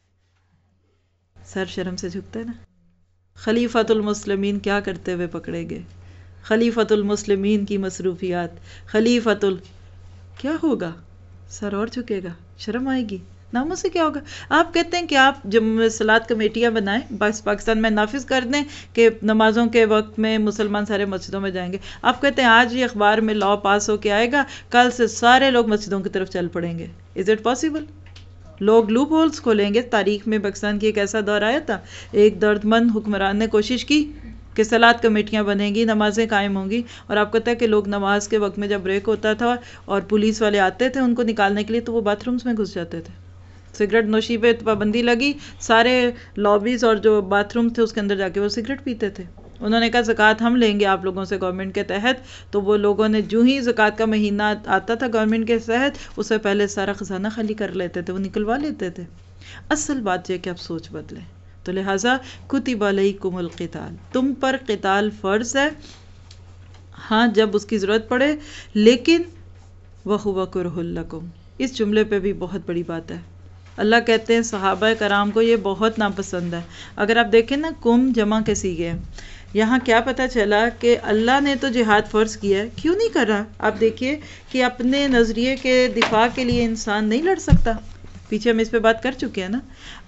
سر شرم سے جھکتے ہیں نا. خلیفۃ المسلمین کیا کرتے ہوئے پکڑے گئے؟ خلیفۃ المسلمین کی مصروفیات، کیا ہوگا؟ سر اور جھکے گا، شرم آئے گی. ناموں سے کیا ہوگا؟ آپ کہتے ہیں کہ آپ جب صلاۃ کمیٹیاں بنائیں پاکستان میں نافذ کر دیں کہ نمازوں کے وقت میں مسلمان سارے مسجدوں میں جائیں گے. آپ کہتے ہیں آج یہ اخبار میں لا پاس ہو کے آئے گا، کل سے سارے لوگ مسجدوں کی طرف چل پڑیں گے. Is it possible? لوگ لوپ ہولز کھولیں گے. تاریخ میں پاکستان کی ایک ایسا دور آیا تھا، ایک درد مند حکمران نے کوشش کی کہ صلاۃ کمیٹیاں بنیں گی، نمازیں قائم ہوں گی، اور آپ کو پتہ ہے کہ لوگ نماز کے وقت میں جب بریک ہوتا تھا اور پولیس والے آتے تھے ان کو نکالنے کے لیے تو وہ باتھ رومز میں گھس جاتے تھے. سگریٹ نوشی پہ پابندی لگی، سارے لابیز اور جو باتھ روم تھے اس کے اندر جا کے وہ سگریٹ پیتے تھے. انہوں نے کہا زکوٰۃ ہم لیں گے آپ لوگوں سے گورنمنٹ کے تحت. تو وہ لوگوں نے جو ہی زکوٰۃ کا مہینہ آتا تھا گورنمنٹ کے تحت، اس سے پہلے سارا خزانہ خالی کر لیتے تھے، وہ نکلوا لیتے تھے. اصل بات یہ کہ آپ سوچ بدلیں. تو لہٰذا کتب علیکم القتال، تم پر قتال فرض ہے، ہاں جب اس کی ضرورت پڑے. لیکن وَهُوَ كُرْهٌ لَكُمْ، اس جملے پہ بھی بہت بڑی بات ہے. اللہ کہتے ہیں صحابہ کرام کو یہ بہت ناپسند ہے۔ اگر آپ دیکھیں نا کم جمع کے سیغے ہیں، یہاں کیا پتہ چلا کہ اللہ نے تو جہاد فرض کیا ہے، کیوں نہیں کر رہا؟ آپ دیکھیے کہ اپنے نظریے کے دفاع کے لیے انسان نہیں لڑ سکتا، پیچھے ہم اس پہ بات کر چکے ہیں نا۔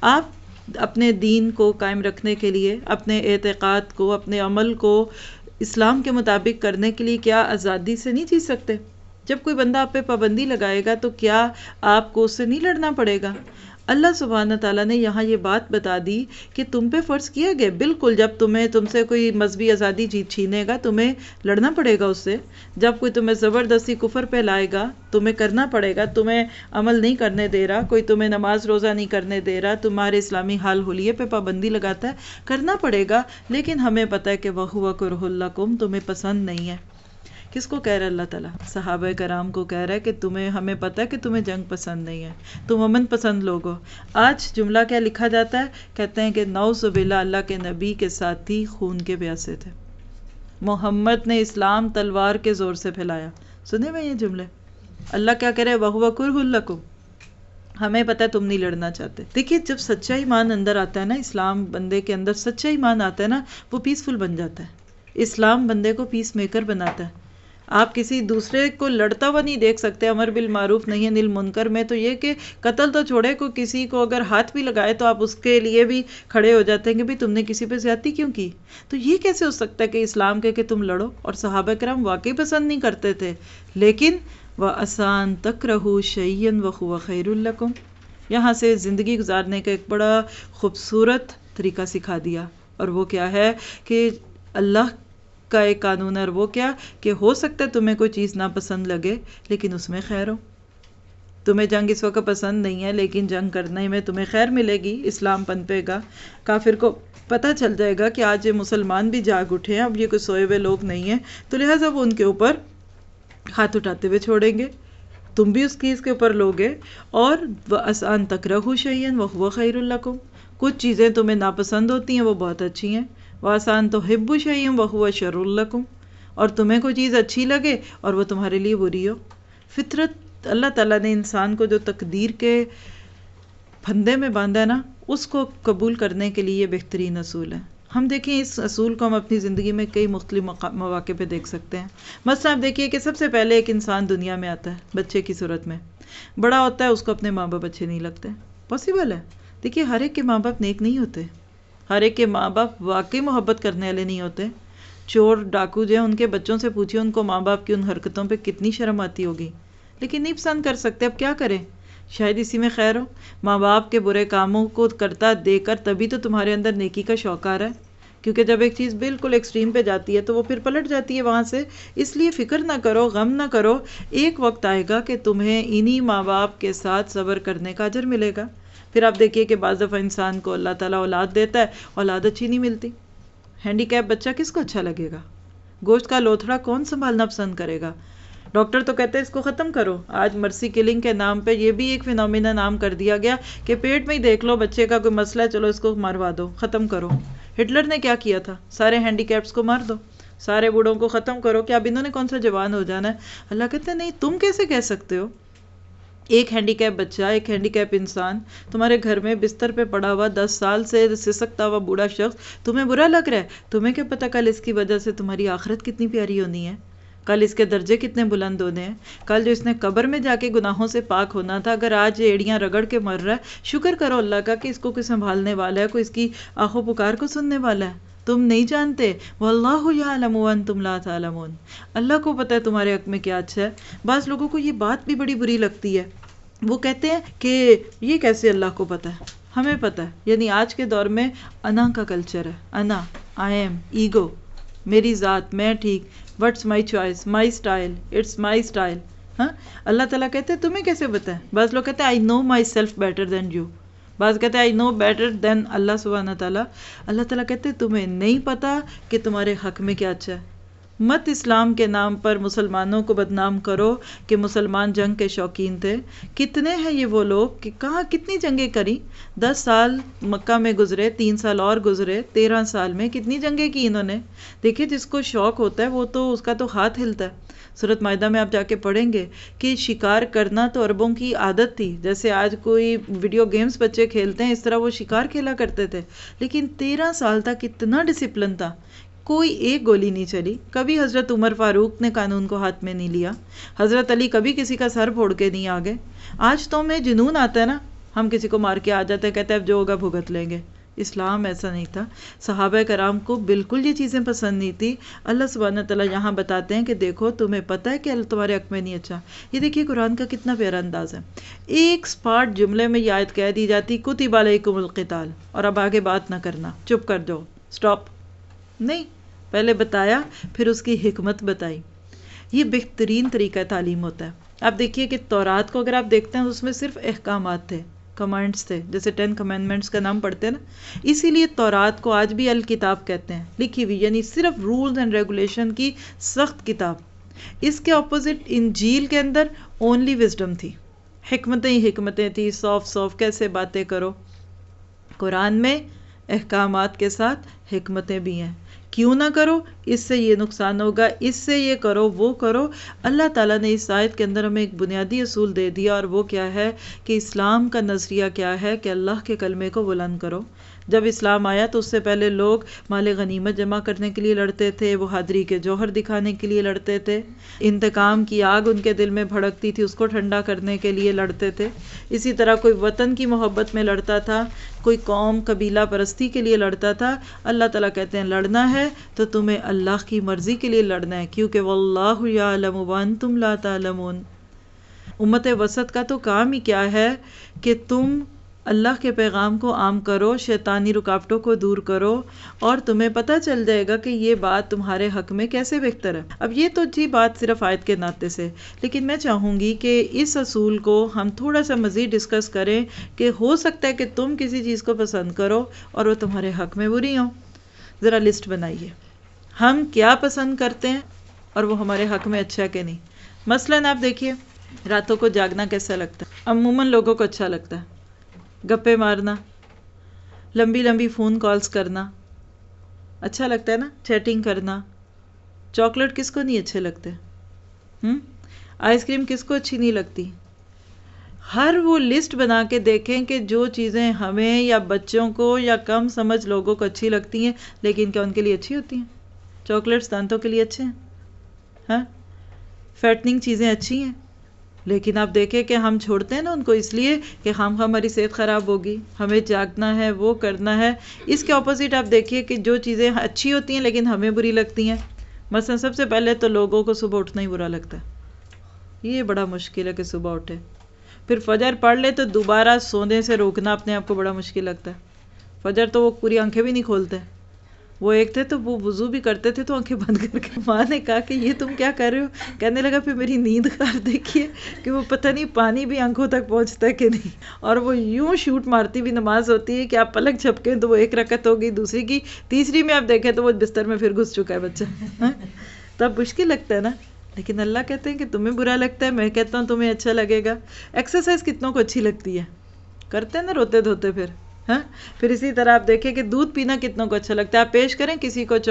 آپ اپنے دین کو قائم رکھنے کے لیے، اپنے اعتقاد کو، اپنے عمل کو اسلام کے مطابق کرنے کے لیے کیا آزادی سے نہیں جی سکتے؟ جب کوئی بندہ آپ پہ پابندی لگائے گا تو کیا آپ کو اس سے نہیں لڑنا پڑے گا؟ اللہ سبحانہ تعالیٰ نے یہاں یہ بات بتا دی کہ تم پہ فرض کیا گیا، بالکل جب تم سے کوئی مذہبی آزادی چھینے گا تمہیں لڑنا پڑے گا اس سے، جب کوئی تمہیں زبردستی کفر پہ لائے گا تمہیں کرنا پڑے گا، تمہیں عمل نہیں کرنے دے رہا، کوئی تمہیں نماز روزہ نہیں کرنے دے رہا، تمہارے اسلامی حال حلیے پہ پابندی لگاتا ہے، کرنا پڑے گا۔ لیکن ہمیں پتہ ہے کہ وَهُوَ كُرْهٌ لَكُمْ، تمہیں پسند نہیں ہے۔ کس کو کہہ رہا ہے اللہ تعالیٰ؟ صحابہ کرام کو کہہ رہا ہے کہ ہمیں پتہ ہے کہ تمہیں جنگ پسند نہیں ہے، تم امن پسند لوگ ہو۔ آج جملہ کیا لکھا جاتا ہے؟ کہتے ہیں کہ نعوذ باللہ اللہ کے نبی کے ساتھی خون کے پیاسے تھے، محمد نے اسلام تلوار کے زور سے پھیلایا۔ سنے ہوئے یہ جملے؟ اللہ کیا کہہ رہے ہیں؟ وَهُوَ كُرْهٌ لَكُمْ، ہمیں پتہ ہے تم نہیں لڑنا چاہتے۔ دیکھیے جب سچا ایمان اندر آتا ہے نا، اسلام بندے کے اندر سچا ایمان آتا ہے نا، وہ پیسفل بن جاتا ہے۔ اسلام بندے کو پیس میکر بناتا ہے۔ آپ کسی دوسرے کو لڑتا ہوا نہیں دیکھ سکتے امر بالمعروف نہی عن المنکر میں، تو یہ کہ قتل تو چھوڑے، کو کسی کو اگر ہاتھ بھی لگائے تو آپ اس کے لیے بھی کھڑے ہو جاتے ہیں کہ بھی تم نے کسی پہ زیادتی کیوں کی؟ تو یہ کیسے ہو سکتا ہے کہ اسلام کہ تم لڑو؟ اور صحابہ کرام واقعی پسند نہیں کرتے تھے، لیکن وَعَسَىٰ أَن تَكْرَهُوا شَيْئًا وَهُوَ خَيْرٌ لَكُمْ، یہاں سے زندگی گزارنے کا ایک بڑا خوبصورت طریقہ سکھا دیا، اور وہ کیا ہے کہ اللہ کا ایک قانون ہے، اور وہ کیا کہ ہو سکتا ہے تمہیں کوئی چیز ناپسند لگے لیکن اس میں خیر ہو۔ تمہیں جنگ اس وقت پسند نہیں ہے لیکن جنگ کرنے میں تمہیں خیر ملے گی، اسلام پنپے گا، کافر کو پتہ چل جائے گا کہ آج یہ مسلمان بھی جاگ اٹھے ہیں، اب یہ کوئی سوئے ہوئے لوگ نہیں ہیں، تو لہٰذا وہ ان کے اوپر ہاتھ اٹھاتے ہوئے چھوڑیں گے، تم بھی اس چیز کے اوپر لوگے۔ اور وَأَسْ أَن تَكْرَهُوا شَيْئًا وَهُوَ خَيْرٌ لَكُمْ، کچھ چیزیں تمہیں ناپسند ہوتی ہیں وہ بہت اچھی ہیں۔ وَأَسْ أَن تُحِبُّوا شَيْئًا وَهُوَ شَرٌّ لَكُمْ، اور تمہیں کوئی چیز اچھی لگے اور وہ تمہارے لیے بری ہو۔ فطرت اللہ تعالیٰ نے انسان کو جو تقدیر کے پھندے میں باندھا ہے نا، اس کو قبول کرنے کے لیے یہ بہترین اصول ہے۔ ہم دیکھیں اس اصول کو ہم اپنی زندگی میں کئی مختلف مواقع پہ دیکھ سکتے ہیں۔ مثلا آپ دیکھیے کہ سب سے پہلے ایک انسان دنیا میں آتا ہے بچے کی صورت میں، بڑا ہوتا ہے، اس کو اپنے ماں باپ اچھے نہیں لگتے، پاسبل ہے۔ دیکھیے ہر ایک کے ماں باپ نیک نہیں ہوتے، ہر ایک کے ماں باپ واقعی محبت کرنے والے نہیں ہوتے۔ چور ڈاکو جو ہیں ان کے بچوں سے پوچھیے ان کو ماں باپ کی ان حرکتوں پہ کتنی شرم آتی ہوگی، لیکن نہیں پسند کر سکتے، اب کیا کریں؟ شاید اسی میں خیر ہو، ماں باپ کے برے کاموں کو کرتا دیکھ کر تبھی تو تمہارے اندر نیکی کا شوق آ رہا ہے، کیونکہ جب ایک چیز بالکل ایکسٹریم پہ جاتی ہے تو وہ پھر پلٹ جاتی ہے وہاں سے۔ اس لیے فکر نہ کرو، غم نہ کرو، ایک وقت آئے گا کہ تمہیں انہی ماں باپ کے ساتھ صبر کرنے کا اجر ملے گا۔ پھر آپ دیکھیے کہ بعض دفعہ انسان کو اللہ تعالیٰ اولاد دیتا ہے، اولاد اچھی نہیں ملتی۔ ہینڈی کیپ بچہ کس کو اچھا لگے گا؟ گوشت کا لوتھڑا کون سنبھالنا پسند کرے گا؟ ڈاکٹر تو کہتے ہیں اس کو ختم کرو۔ آج مرسی کلنگ کے نام پہ یہ بھی ایک فینومینا نام کر دیا گیا کہ پیٹ میں ہی دیکھ لو بچے کا کوئی مسئلہ ہے، چلو اس کو مروا دو، ختم کرو۔ ہٹلر نے کیا کیا تھا؟ سارے ہینڈی کیپس کو مار دو، سارے بوڑھوں کو ختم کرو، کہ اب انہوں نے کون سا جوان ہو جانا ہے؟ اللہ کہتے ہیں نہیں، تم کیسے کہہ سکتے ہو؟ ایک ہینڈی کیپ بچہ، ایک ہینڈی کیپ انسان تمہارے گھر میں بستر پہ پڑا ہوا 10 سال سے سسکتا ہوا بوڑھا شخص تمہیں برا لگ رہا ہے، تمہیں کیا پتا کل اس کی وجہ سے تمہاری آخرت کتنی پیاری ہونی ہے، کل اس کے درجے کتنے بلند ہونے ہیں، کل جو اس نے قبر میں جا کے گناہوں سے پاک ہونا تھا، اگر آج یہ ایڑیاں رگڑ کے مر رہا ہے، شکر کرو اللہ کا کہ اس کو کوئی سنبھالنے والا ہے، کوئی اس کی آہ و پکار کو سننے والا ہے۔ تم نہیں جانتے، واللہ یعلم وانتم لا تعلمون، اللہ کو پتہ ہے تمہارے حق میں کیا اچھا ہے۔ بعض لوگوں کو یہ بات بھی بڑی بری لگتی ہے، وہ کہتے ہیں کہ یہ کیسے اللہ کو پتہ ہے، ہمیں پتہ ہے۔ یعنی آج کے دور میں انا کا کلچر ہے، انا، آئی ایم، ایگو، میری ذات، میں ٹھیک، what's my choice, my style, it's my style. ہاں، اللہ تعالیٰ کہتے ہیں تمہیں کیسے پتہ ہے؟ بعض لوگ کہتے ہیں I know myself better than you, بعض کہتے ہیں آئی نو بیٹر دین اللہ سبحانہ تعالیٰ۔ اللہ تعالیٰ کہتے ہیں تمہیں نہیں پتہ کہ تمہارے حق میں کیا اچھا ہے، مت اسلام کے نام پر مسلمانوں کو بدنام کرو کہ مسلمان جنگ کے شوقین تھے. کتنے ہیں یہ وہ لوگ کہ کہاں کتنی جنگیں کریں. 10 سال مکہ میں گزرے، 3 سال اور گزرے، 13 سال میں کتنی جنگیں کی انہوں نے. دیکھیں جس کو شوق ہوتا ہے وہ تو اس کا تو ہاتھ ہلتا ہے. سورۃ مائدہ میں آپ جا کے پڑھیں گے کہ شکار کرنا تو عربوں کی عادت تھی. جیسے آج کوئی ویڈیو گیمز بچے کھیلتے ہیں، اس طرح وہ شکار کھیلا کرتے تھے. لیکن 13 سال تک اتنا ڈسپلن تھا، کوئی ایک گولی نہیں چلی. کبھی حضرت عمر فاروق نے قانون کو ہاتھ میں نہیں لیا. حضرت علی کبھی کسی کا سر پھوڑ کے نہیں آگے. آج تو ہمیں جنون آتا ہے نا، ہم کسی کو مار کے آ جاتے ہیں، کہتے ہیں اب جو ہوگا بھگت لیں گے. اسلام ایسا نہیں تھا. صحابہ کرام کو بالکل یہ چیزیں پسند نہیں تھی. اللہ سبحانہ تعالیٰ یہاں بتاتے ہیں کہ دیکھو تمہیں پتہ ہے کہ اللہ تمہارے حق میں نہیں اچھا. یہ دیکھیے قرآن کا کتنا پیارا انداز ہے. ایک سپاٹ جملے میں یہ آیت کہہ دی جاتی کتب علیکم القتال، اور اب آگے بات نہ کرنا، چپ کر جاؤ، سٹاپ. نہیں، پہلے بتایا پھر اس کی حکمت بتائی. یہ بہترین طریقہ تعلیم ہوتا ہے. آپ دیکھیے کہ تورات کو اگر آپ دیکھتے ہیں اس میں صرف احکامات تھے، کمانڈز تھے، جیسے 10 کمانڈمنٹس کا نام پڑھتے ہیں نا. اسی لیے تورات کو آج بھی الکتاب کہتے ہیں، لکھی ہوئی، یعنی صرف رولز اینڈ ریگولیشن کی سخت کتاب. اس کے اپوزٹ انجیل کے اندر اونلی وزڈم تھی، حکمتیں ہی حکمتیں تھی، صاف کیسے باتیں کرو. قرآن میں احکامات کے ساتھ حکمتیں بھی ہیں. کیوں نہ کرو، اس سے یہ نقصان ہوگا، اس سے یہ کرو، وہ کرو. اللہ تعالیٰ نے اس آیت کے اندر ہمیں ایک بنیادی اصول دے دیا، اور وہ کیا ہے کہ اسلام کا نظریہ کیا ہے کہ اللہ کے کلمے کو بلند کرو. جب اسلام آیا تو اس سے پہلے لوگ مال غنیمت جمع کرنے کے لیے لڑتے تھے، وہ حاضری کے جوہر دکھانے کے لیے لڑتے تھے، انتقام کی آگ ان کے دل میں بھڑکتی تھی اس کو ٹھنڈا کرنے کے لیے لڑتے تھے. اسی طرح کوئی وطن کی محبت میں لڑتا تھا، کوئی قوم قبیلہ پرستی کے لیے لڑتا تھا. اللہ تعالیٰ کہتے ہیں لڑنا ہے تو تمہیں اللہ کی مرضی کے لیے لڑنا ہے، کیونکہ واللہ یعلم وانتم لا تعلمون. امت وسط کا تو کام ہی کیا ہے کہ تم اللہ کے پیغام کو عام کرو، شیطانی رکاوٹوں کو دور کرو، اور تمہیں پتہ چل جائے گا کہ یہ بات تمہارے حق میں کیسے بہتر ہے. اب یہ تو جی بات صرف آیت کے ناطے سے، لیکن میں چاہوں گی کہ اس اصول کو ہم تھوڑا سا مزید ڈسکس کریں کہ ہو سکتا ہے کہ تم کسی چیز کو پسند کرو اور وہ تمہارے حق میں بری ہو. ذرا لسٹ بنائیے ہم کیا پسند کرتے ہیں اور وہ ہمارے حق میں اچھا کہ نہیں. مثلاً آپ دیکھیے راتوں کو جاگنا کیسا لگتا ہے. عموماً لوگوں کو اچھا لگتا ہے گپے مارنا، لمبی لمبی فون کالز کرنا، اچھا لگتا ہے نا، چیٹنگ کرنا. چاکلیٹ کس کو نہیں اچھے لگتے؟ آئس کریم کس کو اچھی نہیں لگتی؟ ہر وہ لسٹ بنا کے دیکھیں کہ جو چیزیں ہمیں یا بچوں کو یا کم سمجھ لوگوں کو اچھی لگتی ہیں، لیکن کیا ان کے لیے اچھی ہوتی ہیں؟ چاکلیٹس دانتوں کے لیے اچھے ہیں، ہاں، فیٹننگ چیزیں اچھی ہیں، لیکن آپ دیکھیں کہ ہم چھوڑتے ہیں نا ان کو اس لیے کہ ہماری صحت خراب ہوگی، ہمیں جاگنا ہے، وہ کرنا ہے. اس کے اپوزٹ آپ دیکھیے کہ جو چیزیں اچھی ہوتی ہیں لیکن ہمیں بری لگتی ہیں. مثلا سب سے پہلے تو لوگوں کو صبح اٹھنا ہی برا لگتا ہے. یہ بڑا مشکل ہے کہ صبح اٹھے، پھر فجر پڑھ لے تو دوبارہ سونے سے روکنا اپنے آپ کو بڑا مشکل لگتا ہے. فجر تو وہ پوری آنکھیں بھی نہیں کھولتے. وہ ایک تھے تو وہ وضو بھی کرتے تھے تو آنکھیں بند کر کے. ماں نے کہا کہ یہ تم کیا کر رہے ہو؟ کہنے لگا پھر میری نیند خراب دیکھیے کہ وہ پتہ نہیں پانی بھی آنکھوں تک پہنچتا ہے کہ نہیں. اور وہ یوں شوٹ مارتی بھی نماز ہوتی ہے کہ آپ پلک جھپکیں تو وہ ایک رکعت ہوگی، دوسری کی، تیسری میں آپ دیکھیں تو وہ بستر میں پھر گھس چکا ہے بچہ. تب مشکل لگتا ہے نا. لیکن اللہ کہتے ہیں کہ تمہیں برا لگتا ہے، میں کہتا ہوں تمہیں اچھا لگے گا. ایکسرسائز کتنوں کو اچھی لگتی ہے؟ کرتے ہیں نا روتے دھوتے پھر. ہاں، پھر اسی طرح آپ دیکھیں کہ دودھ پینا کتنوں کو اچھا لگتا ہے. آپ پیش کریں کسی کو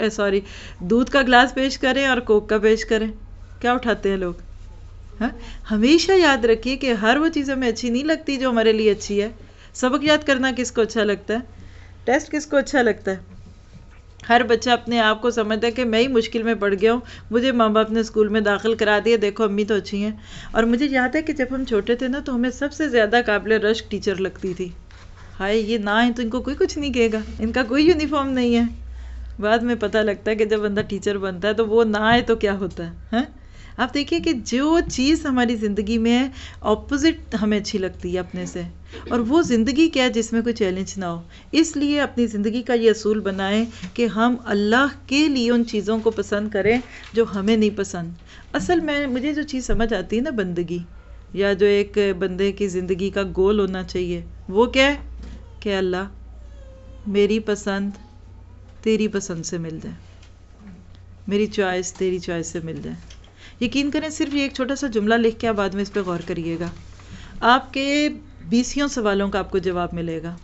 دودھ کا گلاس پیش کریں اور کوک کا پیش کریں، کیا اٹھاتے ہیں لوگ؟ ہاں، ہمیشہ یاد رکھیے کہ ہر وہ چیز ہمیں اچھی نہیں لگتی جو ہمارے لیے اچھی ہے. سبق یاد کرنا کس کو اچھا لگتا ہے؟ ٹیسٹ کس کو اچھا لگتا ہے؟ ہر بچہ اپنے آپ کو سمجھتا ہے کہ میں ہی مشکل میں پڑ گیا ہوں، مجھے ماں باپ نے اسکول میں داخل کرا دیا، دیکھو امی تو اچھی ہیں. اور مجھے یاد ہے کہ جب ہم چھوٹے تھے نا تو ہمیں سب سے زیادہ قابل رشک ٹیچر لگتی تھی. ہائے یہ نہ آئے تو ان کو کوئی کچھ نہیں کہے گا، ان کا کوئی یونیفارم نہیں ہے. بعد میں پتہ لگتا ہے کہ جب بندہ ٹیچر بنتا ہے تو وہ نہ آئے تو کیا ہوتا ہے. آپ دیکھیے کہ جو چیز ہماری زندگی میں ہے اپوزٹ ہمیں اچھی لگتی ہے اپنے سے، اور وہ زندگی کیا ہے جس میں کوئی چیلنج نہ ہو. اس لیے اپنی زندگی کا یہ اصول بنائیں کہ ہم اللہ کے لیے ان چیزوں کو پسند کریں جو ہمیں نہیں پسند. اصل میں مجھے جو چیز سمجھ آتی ہے نا بندگی، یا جو ایک بندے کی زندگی کا گول ہونا چاہیے، وہ کیا ہے کہ اللہ میری پسند تیری پسند سے مل جائے. میری چوائس تیری چوائس سے مل جائے. یقین کریں صرف یہ ایک چھوٹا سا جملہ لکھ کے بعد میں اس پہ غور کریے گا، آپ کے 20 سوالوں کا آپ کو جواب ملے گا.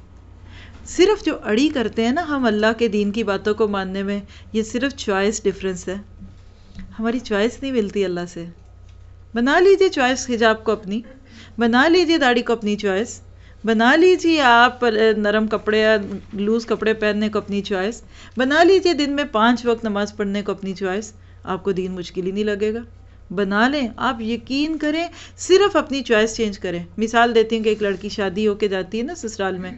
صرف جو اڑی کرتے ہیں نا ہم اللہ کے دین کی باتوں کو ماننے میں، یہ صرف چوائس ڈفرینس ہے. ہماری چوائس نہیں ملتی اللہ سے. بنا لیجئے چوائس حجاب کو اپنی، بنا لیجئے داڑھی کو اپنی چوائس، بنا لیجئے آپ نرم کپڑے یا لوز کپڑے پہننے کو اپنی چوائس، بنا لیجئے دن میں 5 وقت نماز پڑھنے کو اپنی چوائس. آپ کو دین مشکل ہی نہیں لگے گا. بنا لیں. آپ یقین کریں صرف اپنی چوائس چینج کریں. مثال دیتی ہوں کہ ایک لڑکی شادی ہو کے جاتی ہے نا سسرال میں،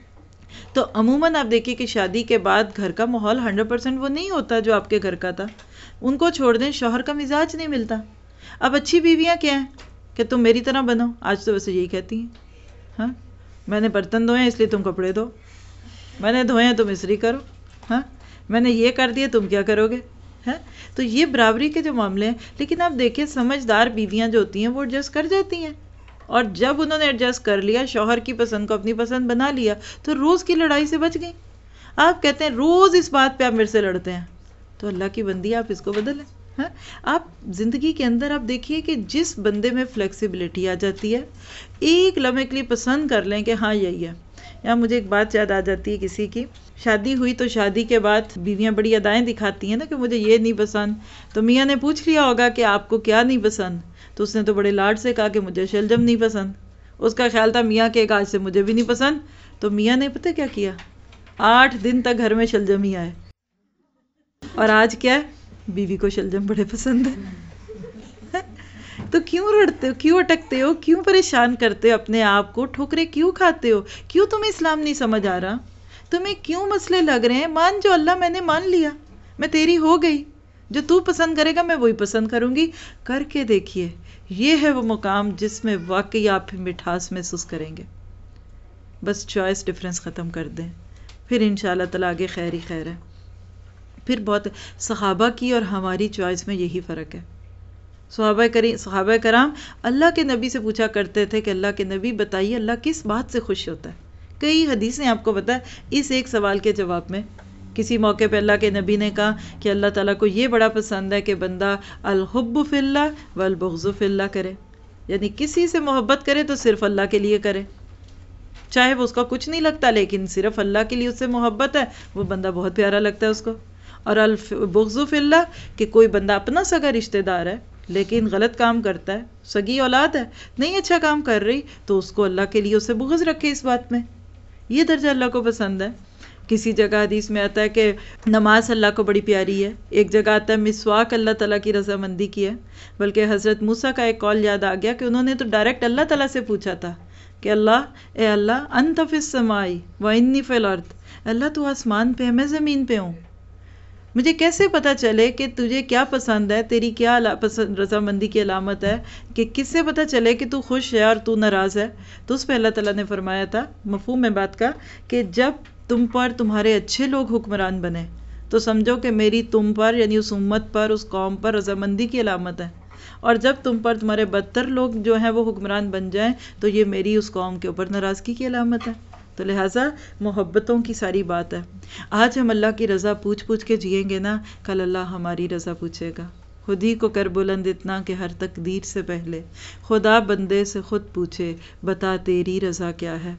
تو عموماً آپ دیکھیے کہ شادی کے بعد گھر کا ماحول 100% وہ نہیں ہوتا جو آپ کے گھر کا تھا. ان کو چھوڑ دیں، شوہر کا مزاج نہیں ملتا. اب اچھی بیویاں کیا ہیں کہ تم میری طرح بنو. آج تو ویسے یہی کہتی ہیں، ہاں میں نے برتن دھوئے ہیں اس لیے تم کپڑے دھو، میں نے دھوئے ہیں تم استری کرو، ہاں میں نے یہ کر دیا تم کیا کرو گے. تو یہ برابری کے جو معاملے ہیں. لیکن آپ دیکھیں سمجھدار بیویاں جو ہوتی ہیں وہ ایڈجسٹ کر جاتی ہیں، اور جب انہوں نے ایڈجسٹ کر لیا، شوہر کی پسند کو اپنی پسند بنا لیا، تو روز کی لڑائی سے بچ گئی. آپ کہتے ہیں روز اس بات پہ آپ میرے سے لڑتے ہیں، تو اللہ کی بندی آپ اس کو بدلیں. آپ زندگی کے اندر آپ دیکھیے کہ جس بندے میں فلیکسیبلٹی آ جاتی ہے، ایک لمحے کے لیے پسند کر لیں کہ ہاں یہی ہے. یہاں مجھے ایک بات یاد آ جاتی ہے کسی کی، شادی ہوئی تو شادی کے بعد بیویاں بڑی ادائیں دکھاتی ہیں نا کہ مجھے یہ نہیں پسند. تو میاں نے پوچھ لیا ہوگا کہ آپ کو کیا نہیں پسند، تو اس نے تو بڑے لاڈ سے کہا کہ مجھے شلجم نہیں پسند. اس کا خیال تھا میاں کے آج سے مجھے بھی نہیں پسند. تو میاں نے پتہ کیا کیا، 8 دن تک گھر میں شلجم ہی آئے. اور آج کیا ہے، بیوی کو شلجم بڑے پسند ہے. تو کیوں لڑتے ہو، کیوں اٹکتے ہو، کیوں پریشان کرتے ہو اپنے آپ کو، ٹھوکرے کیوں کھاتے ہو، کیوں تمہیں اسلام نہیں سمجھ آ رہا، تمہیں کیوں مسئلے لگ رہے ہیں. مان جو اللہ میں نے مان لیا، میں تیری ہو گئی، جو تو پسند کرے گا میں وہی پسند کروں گی. کر کے دیکھیے، یہ ہے وہ مقام جس میں واقعی آپ مٹھاس محسوس کریں گے. بس چوائس ڈفرینس ختم کر دیں، پھر انشاءاللہ تعالیٰ آگے خیر ہی خیر ہے. پھر بہت صحابہ کی اور ہماری چوائس میں یہی فرق ہے. صحابہ کرام اللہ کے نبی سے پوچھا کرتے تھے کہ اللہ کے نبی بتائیے اللہ کس بات سے خوش ہوتا ہے. کئی حدیثیں آپ کو پتہ ہے اس ایک سوال کے جواب میں. کسی موقع پہ اللہ کے نبی نے کہا کہ اللہ تعالیٰ کو یہ بڑا پسند ہے کہ بندہ الحب فی اللہ والبغض فی اللہ کرے، یعنی کسی سے محبت کرے تو صرف اللہ کے لیے کرے، چاہے وہ اس کا کچھ نہیں لگتا، لیکن صرف اللہ کے لیے اس سے محبت ہے، وہ بندہ بہت پیارا لگتا ہے اس کو. اور البغض فی اللہ کہ کوئی بندہ اپنا سگا رشتہ دار ہے لیکن غلط کام کرتا ہے، سگی اولاد ہے نہیں اچھا کام کر رہی، تو اس کو اللہ کے لیے اسے بغض رکھے. اس بات میں یہ درجہ اللہ کو پسند ہے. کسی جگہ حدیث میں آتا ہے کہ نماز اللہ کو بڑی پیاری ہے. ایک جگہ آتا ہے مسواک اللہ تعالیٰ کی رضامندی کی ہے. بلکہ حضرت موسیٰ کا ایک قول یاد آ گیا کہ انہوں نے تو ڈائریکٹ اللہ تعالیٰ سے پوچھا تھا کہ اللہ اے اللہ انت فی السماء و انی فی الارض، اللہ تو آسمان پہ ہے میں زمین پہ ہوں، مجھے کیسے پتا چلے کہ تجھے کیا پسند ہے، تیری کیا رضامندی کی علامت ہے، کہ کس سے پتا چلے کہ تو خوش ہے اور تو ناراض ہے. تو اس پہ اللہ تعالیٰ نے فرمایا تھا مفہوم میں بات کا کہ جب تم پر تمہارے اچھے لوگ حکمران بنے تو سمجھو کہ میری تم پر یعنی اس امت پر اس قوم پر رضامندی کی علامت ہے، اور جب تم پر تمہارے بدتر لوگ جو ہیں وہ حکمران بن جائیں تو یہ میری اس قوم کے اوپر ناراضگی کی علامت ہے. تو لہٰذا محبتوں کی ساری بات ہے. آج ہم اللہ کی رضا پوچھ پوچھ کے جئیں گے نا، کل اللہ ہماری رضا پوچھے گا. خود ہی کو کر بلند اتنا کہ ہر تقدیر سے پہلے خدا بندے سے خود پوچھے بتا تیری رضا کیا ہے.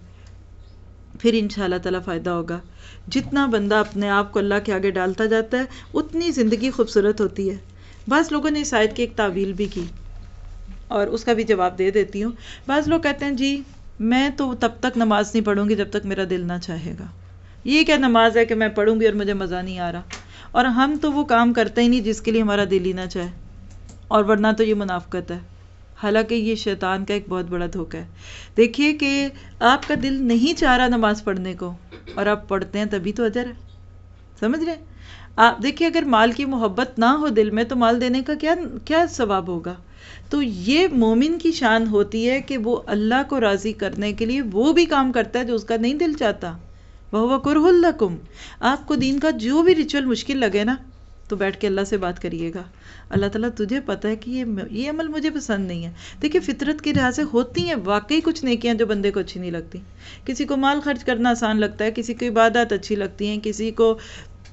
پھر انشاءاللہ تعالیٰ فائدہ ہوگا. جتنا بندہ اپنے آپ کو اللہ کے آگے ڈالتا جاتا ہے اتنی زندگی خوبصورت ہوتی ہے. بعض لوگوں نے اس آیت کی ایک تعویل بھی کی اور اس کا بھی جواب دے دیتی ہوں. بعض لوگ کہتے ہیں جی میں تو تب تک نماز نہیں پڑھوں گی جب تک میرا دل نہ چاہے گا. یہ کیا نماز ہے کہ میں پڑھوں گی اور مجھے مزہ نہیں آ رہا. اور ہم تو وہ کام کرتے ہی نہیں جس کے لیے ہمارا دل ہی نہ چاہے، اور ورنہ تو یہ منافقت ہے. حالانکہ یہ شیطان کا ایک بہت بڑا دھوکہ ہے. دیکھیے کہ آپ کا دل نہیں چاہ رہا نماز پڑھنے کو اور آپ پڑھتے ہیں تبھی تو اجر ہے. سمجھ رہے ہیں آپ؟ دیکھیے اگر مال کی محبت نہ ہو دل میں تو مال دینے کا کیا ثواب ہوگا. تو یہ مومن کی شان ہوتی ہے کہ وہ اللہ کو راضی کرنے کے لیے وہ بھی کام کرتا ہے جو اس کا نہیں دل چاہتا. وَهُوَ كُرْهٌ لَكُمْ. آپ کو دین کا جو بھی ریچول مشکل لگے نا تو بیٹھ کے اللہ سے بات کریے گا. اللہ تعالیٰ تجھے پتہ ہے کہ یہ عمل مجھے پسند نہیں ہے. دیکھیے فطرت کے لحاظ سے ہوتی ہیں واقعی کچھ نیکیاں جو بندے کو اچھی نہیں لگتی. کسی کو مال خرچ کرنا آسان لگتا ہے، کسی کو عبادات اچھی لگتی ہیں، کسی کو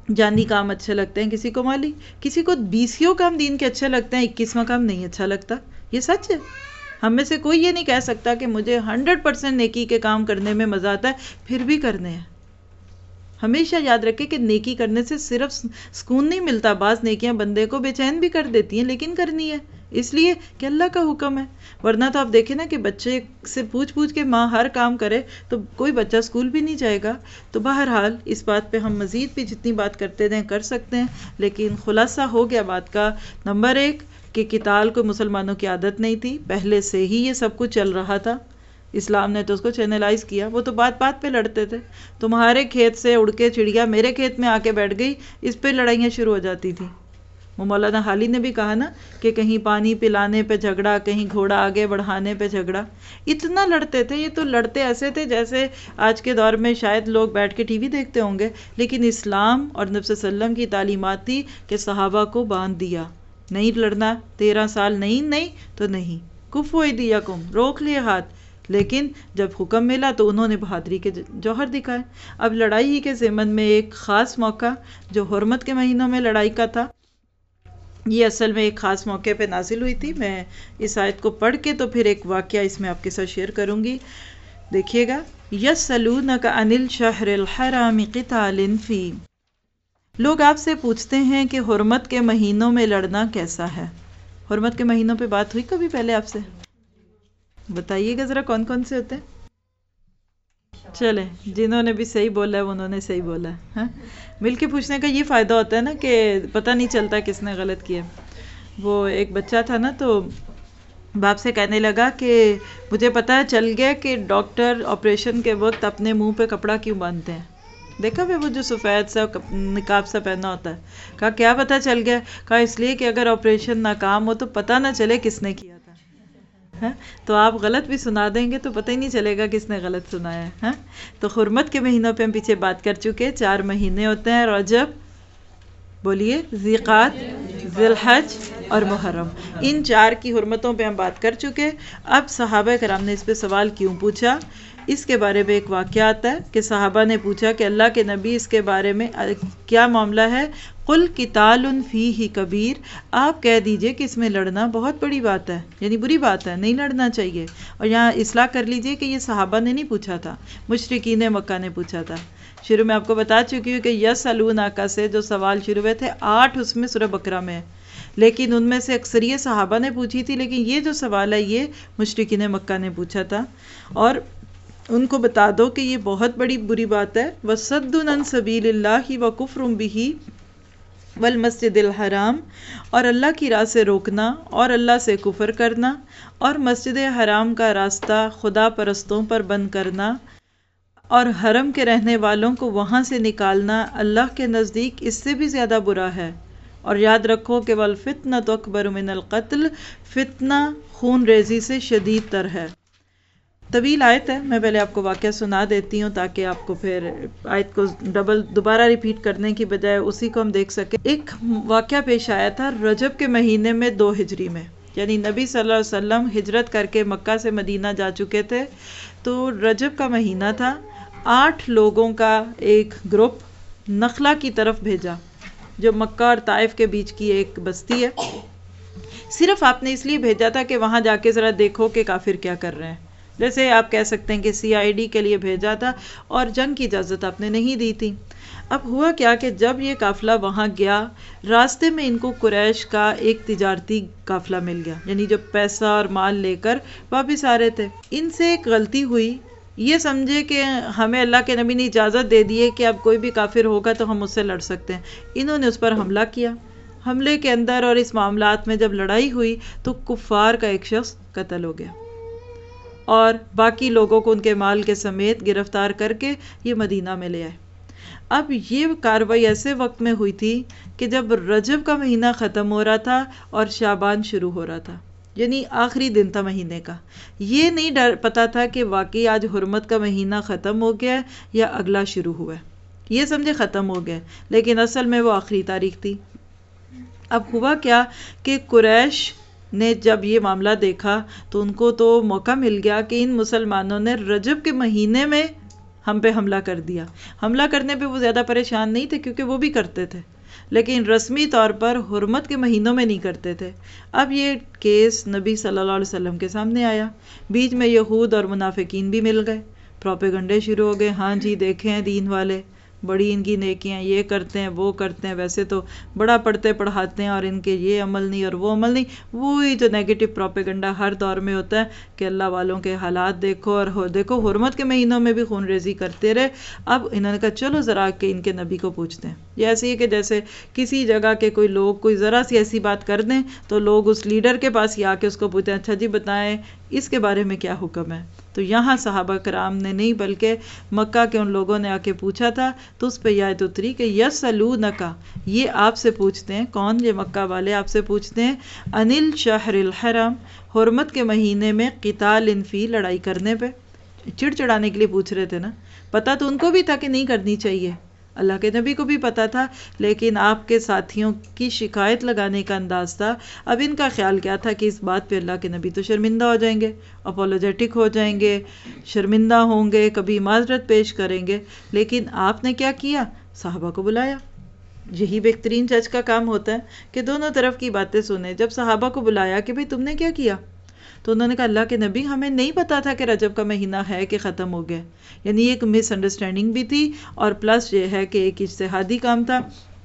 جانی کام اچھے لگتے ہیں کسی کو مالی، کسی کو 20 کام دین کے اچھے لگتے ہیں، 21واں کام نہیں اچھا لگتا. یہ سچ ہے. ہم میں سے کوئی یہ نہیں کہہ سکتا کہ مجھے 100% نیکی کے کام کرنے میں مزہ آتا ہے پھر بھی کرنے ہیں. ہمیشہ یاد رکھے کہ نیکی کرنے سے صرف سکون نہیں ملتا، بعض نیکیاں بندے کو بے چین بھی کر دیتی ہیں، لیکن کرنی ہے اس لیے کہ اللہ کا حکم ہے. ورنہ تو آپ دیکھیں نا کہ بچے سے پوچھ کے ماں ہر کام کرے تو کوئی بچہ اسکول بھی نہیں جائے گا. تو بہرحال اس بات پہ ہم مزید بھی جتنی بات کرتے رہیں کر سکتے ہیں، لیکن خلاصہ ہو گیا بات کا. نمبر 1 کہ قتال کو مسلمانوں کی عادت نہیں تھی، پہلے سے ہی یہ سب کچھ چل رہا تھا. اسلام نے تو اس کو چینلائز کیا. وہ تو بات بات پہ لڑتے تھے. تمہارے کھیت سے اڑ کے چڑیا میرے کھیت میں آ کے بیٹھ گئی، اس پہ لڑائیاں شروع ہو جاتی تھی. وہ مولانا حالی نے بھی کہا نا کہ کہیں پانی پلانے پہ جھگڑا، کہیں گھوڑا آگے بڑھانے پہ جھگڑا. اتنا لڑتے تھے. یہ تو لڑتے ایسے تھے جیسے آج کے دور میں شاید لوگ بیٹھ کے ٹی وی دیکھتے ہوں گے، لیکن اسلام اور نبی صلی اللہ علیہ وسلم کی تعلیمات تھی کہ صحابہ کو باندھ دیا، نہیں لڑنا. 13 سال نہیں تو نہیں. کفو ایدیکم، روک لیے ہاتھ. لیکن جب حکم ملا تو انہوں نے بہادری کے جوہر دکھائے. اب لڑائی ہی کے ضمن میں ایک خاص موقع جو حرمت کے مہینوں میں لڑائی کا تھا، یہ اصل میں ایک خاص موقع پہ نازل ہوئی تھی. میں اس آیت کو پڑھ کے تو پھر ایک واقعہ اس میں آپ کے ساتھ شیئر کروں گی. دیکھیے گا. یسألونک عن الشہر الحرام قتال فی، لوگ آپ سے پوچھتے ہیں کہ حرمت کے مہینوں میں لڑنا کیسا ہے. حرمت کے مہینوں پہ بات ہوئی کبھی پہلے آپ سے؟ بتائیے گا ذرا کون کون سے ہوتے ہیں. چلیں جنہوں نے بھی صحیح بولا ہے انہوں نے صحیح بولا ہے. ہاں مل کے پوچھنے کا یہ فائدہ ہوتا ہے نا کہ پتہ نہیں چلتا کس نے غلط کیا. وہ ایک بچہ تھا نا تو باپ سے کہنے لگا کہ مجھے پتہ چل گیا کہ ڈاکٹر آپریشن کے وقت اپنے منہ پہ کپڑا کیوں باندھتے ہیں. دیکھا بھی وہ جو سفید سا نقاب سا پہنا ہوتا ہے. کہا کیا پتہ چل گیا؟ کہا اس لیے کہ اگر آپریشن ناکام ہو تو پتہ نہ چلے کس نے کیا تھا. تو آپ غلط بھی سنا دیں گے تو پتہ ہی نہیں چلے گا کس نے غلط سنایا ہے. تو حرمت کے مہینوں پہ ہم پیچھے بات کر چکے. 4 مہینے ہوتے ہیں، رجب، بولیے، ذیقعد، ذی الحج اور محرم. ان 4 کی حرمتوں پہ ہم بات کر چکے. اب صحابہ کرام نے اس پہ سوال کیوں پوچھا، اس کے بارے میں ایک واقعہ آتا ہے کہ صحابہ نے پوچھا کہ اللہ کے نبی اس کے بارے میں کیا معاملہ ہے. قل قتال فیہ کبیر، آپ کہہ دیجئے کہ اس میں لڑنا بہت بڑی بات ہے، یعنی بری بات ہے، نہیں لڑنا چاہیے. اور یہاں اصلاح کر لیجئے کہ یہ صحابہ نے نہیں پوچھا تھا، مشرکین مکہ نے پوچھا تھا. شروع میں آپ کو بتا چکی ہوں کہ یسألونک سے جو سوال شروع ہوئے تھے 8 اس میں سورہ بقرہ میں ہے، لیکن ان میں سے اکثریت صحابہ نے پوچھی تھی، لیکن یہ جو سوال ہے یہ مشرکین مکہ نے پوچھا تھا. اور ان کو بتا دو کہ یہ بہت بڑی بری بات ہے. وَصَدٌّ عَن سَبِيلِ اللَّهِ وَكُفْرٌ بِهِ وَالْمَسْجِدِ الْحَرَامِ، اور اللہ کی راہ سے روکنا اور اللہ سے کفر کرنا اور مسجد حرام کا راستہ خدا پرستوں پر بند کرنا اور حرم کے رہنے والوں کو وہاں سے نکالنا اللہ کے نزدیک اس سے بھی زیادہ برا ہے. اور یاد رکھو کہ وَالْفِتْنَةُ أَكْبَرُ مِنَ الْقَتْلِ، فتنہ خون ریزی سے شدید تر ہے. طویل آیت ہے، میں پہلے آپ کو واقعہ سنا دیتی ہوں تاکہ آپ کو پھر آیت کو دوبارہ ریپیٹ کرنے کی بجائے اسی کو ہم دیکھ سکیں. ایک واقعہ پیش آیا تھا رجب کے مہینے میں 2 ہجری میں، یعنی نبی صلی اللہ علیہ وسلم ہجرت کر کے مکہ سے مدینہ جا چکے تھے. تو رجب کا مہینہ تھا. 8 لوگوں کا ایک گروپ نخلا کی طرف بھیجا جو مکہ اور طائف کے بیچ کی ایک بستی ہے. صرف آپ نے اس لیے بھیجا تھا کہ وہاں جا کے ذرا دیکھو کہ کافر کیا کر رہے ہیں. جیسے آپ کہہ سکتے ہیں کہ CID کے لیے بھیجا تھا اور جنگ کی اجازت آپ نے نہیں دی تھی. اب ہوا کیا کہ جب یہ قافلہ وہاں گیا، راستے میں ان کو قریش کا ایک تجارتی قافلہ مل گیا، یعنی جو پیسہ اور مال لے کر واپس آ رہے تھے. ان سے ایک غلطی ہوئی، یہ سمجھے کہ ہمیں اللہ کے نبی نے اجازت دے دی ہے کہ اب کوئی بھی کافر ہوگا تو ہم اس سے لڑ سکتے ہیں. انہوں نے اس پر حملہ کیا. حملے کے اندر اور اس معاملات میں جب لڑائی ہوئی تو کفار کا ایک شخص قتل ہو گیا اور باقی لوگوں کو ان کے مال کے سمیت گرفتار کر کے یہ مدینہ میں لے آئے. اب یہ کاروائی ایسے وقت میں ہوئی تھی کہ جب رجب کا مہینہ ختم ہو رہا تھا اور شعبان شروع ہو رہا تھا، یعنی آخری دن تھا مہینے کا. یہ نہیں پتا تھا کہ واقعی آج حرمت کا مہینہ ختم ہو گیا یا اگلا شروع ہوا ہے. یہ سمجھے ختم ہو گیا، لیکن اصل میں وہ آخری تاریخ تھی. اب ہوا کیا کہ قریش نے جب یہ معاملہ دیکھا تو ان کو تو موقع مل گیا کہ ان مسلمانوں نے رجب کے مہینے میں ہم پہ حملہ کر دیا. حملہ کرنے پہ وہ زیادہ پریشان نہیں تھے کیونکہ وہ بھی کرتے تھے، لیکن رسمی طور پر حرمت کے مہینوں میں نہیں کرتے تھے. اب یہ کیس نبی صلی اللہ علیہ وسلم کے سامنے آیا، بیچ میں یہود اور منافقین بھی مل گئے، پروپیگنڈے شروع ہو گئے. ہاں جی دیکھیں ہیں دین والے بڑی ان کی نیکیاں، یہ کرتے ہیں وہ کرتے ہیں، ویسے تو بڑا پڑھتے پڑھاتے ہیں اور ان کے یہ عمل نہیں اور وہ عمل نہیں. وہی جو نیگیٹو پروپیگنڈا ہر دور میں ہوتا ہے کہ اللہ والوں کے حالات دیکھو اور دیکھو حرمت کے مہینوں میں بھی خون ریزی کرتے رہے. اب انہوں نے کہا چلو ذرا کہ ان کے نبی کو پوچھتے ہیں. یہ ایسے ہی کہ جیسے کسی جگہ کے کوئی لوگ کوئی ذرا سی ایسی بات کر دیں تو لوگ اس لیڈر کے پاس ہی آ کے اس کو پوچھتے ہیں اچھا جی بتائیں اس کے بارے میں کیا حکم ہے. تو یہاں صحابہ کرام نے نہیں بلکہ مکہ کے ان لوگوں نے آ کے پوچھا تھا، تو اس پہ یہ آیت اتری کہ یسألونکا، یہ آپ سے پوچھتے ہیں. کون؟ یہ مکہ والے آپ سے پوچھتے ہیں انل شہر الحرام، حرمت کے مہینے میں قتال فی، لڑائی کرنے پہ. چڑ چڑانے کے لیے پوچھ رہے تھے نا، پتہ تو ان کو بھی تھا کہ نہیں کرنی چاہیے، اللہ کے نبی کو بھی پتا تھا، لیکن آپ کے ساتھیوں کی شکایت لگانے کا انداز تھا. اب ان کا خیال کیا تھا کہ اس بات پہ اللہ کے نبی تو شرمندہ ہو جائیں گے، اپولوجیٹک ہو جائیں گے، شرمندہ ہوں گے، کبھی معذرت پیش کریں گے. لیکن آپ نے کیا کیا؟ صحابہ کو بلایا. یہی بہترین جج کا کام ہوتا ہے کہ دونوں طرف کی باتیں سنیں. جب صحابہ کو بلایا کہ بھئی تم نے کیا کیا، تو انہوں نے کہا اللہ کے نبی ہمیں نہیں پتا تھا کہ رجب کا مہینہ ہے کہ ختم ہو گیا. یعنی ایک مس انڈرسٹینڈنگ بھی تھی اور پلس یہ ہے کہ ایک اجتہادی کام تھا.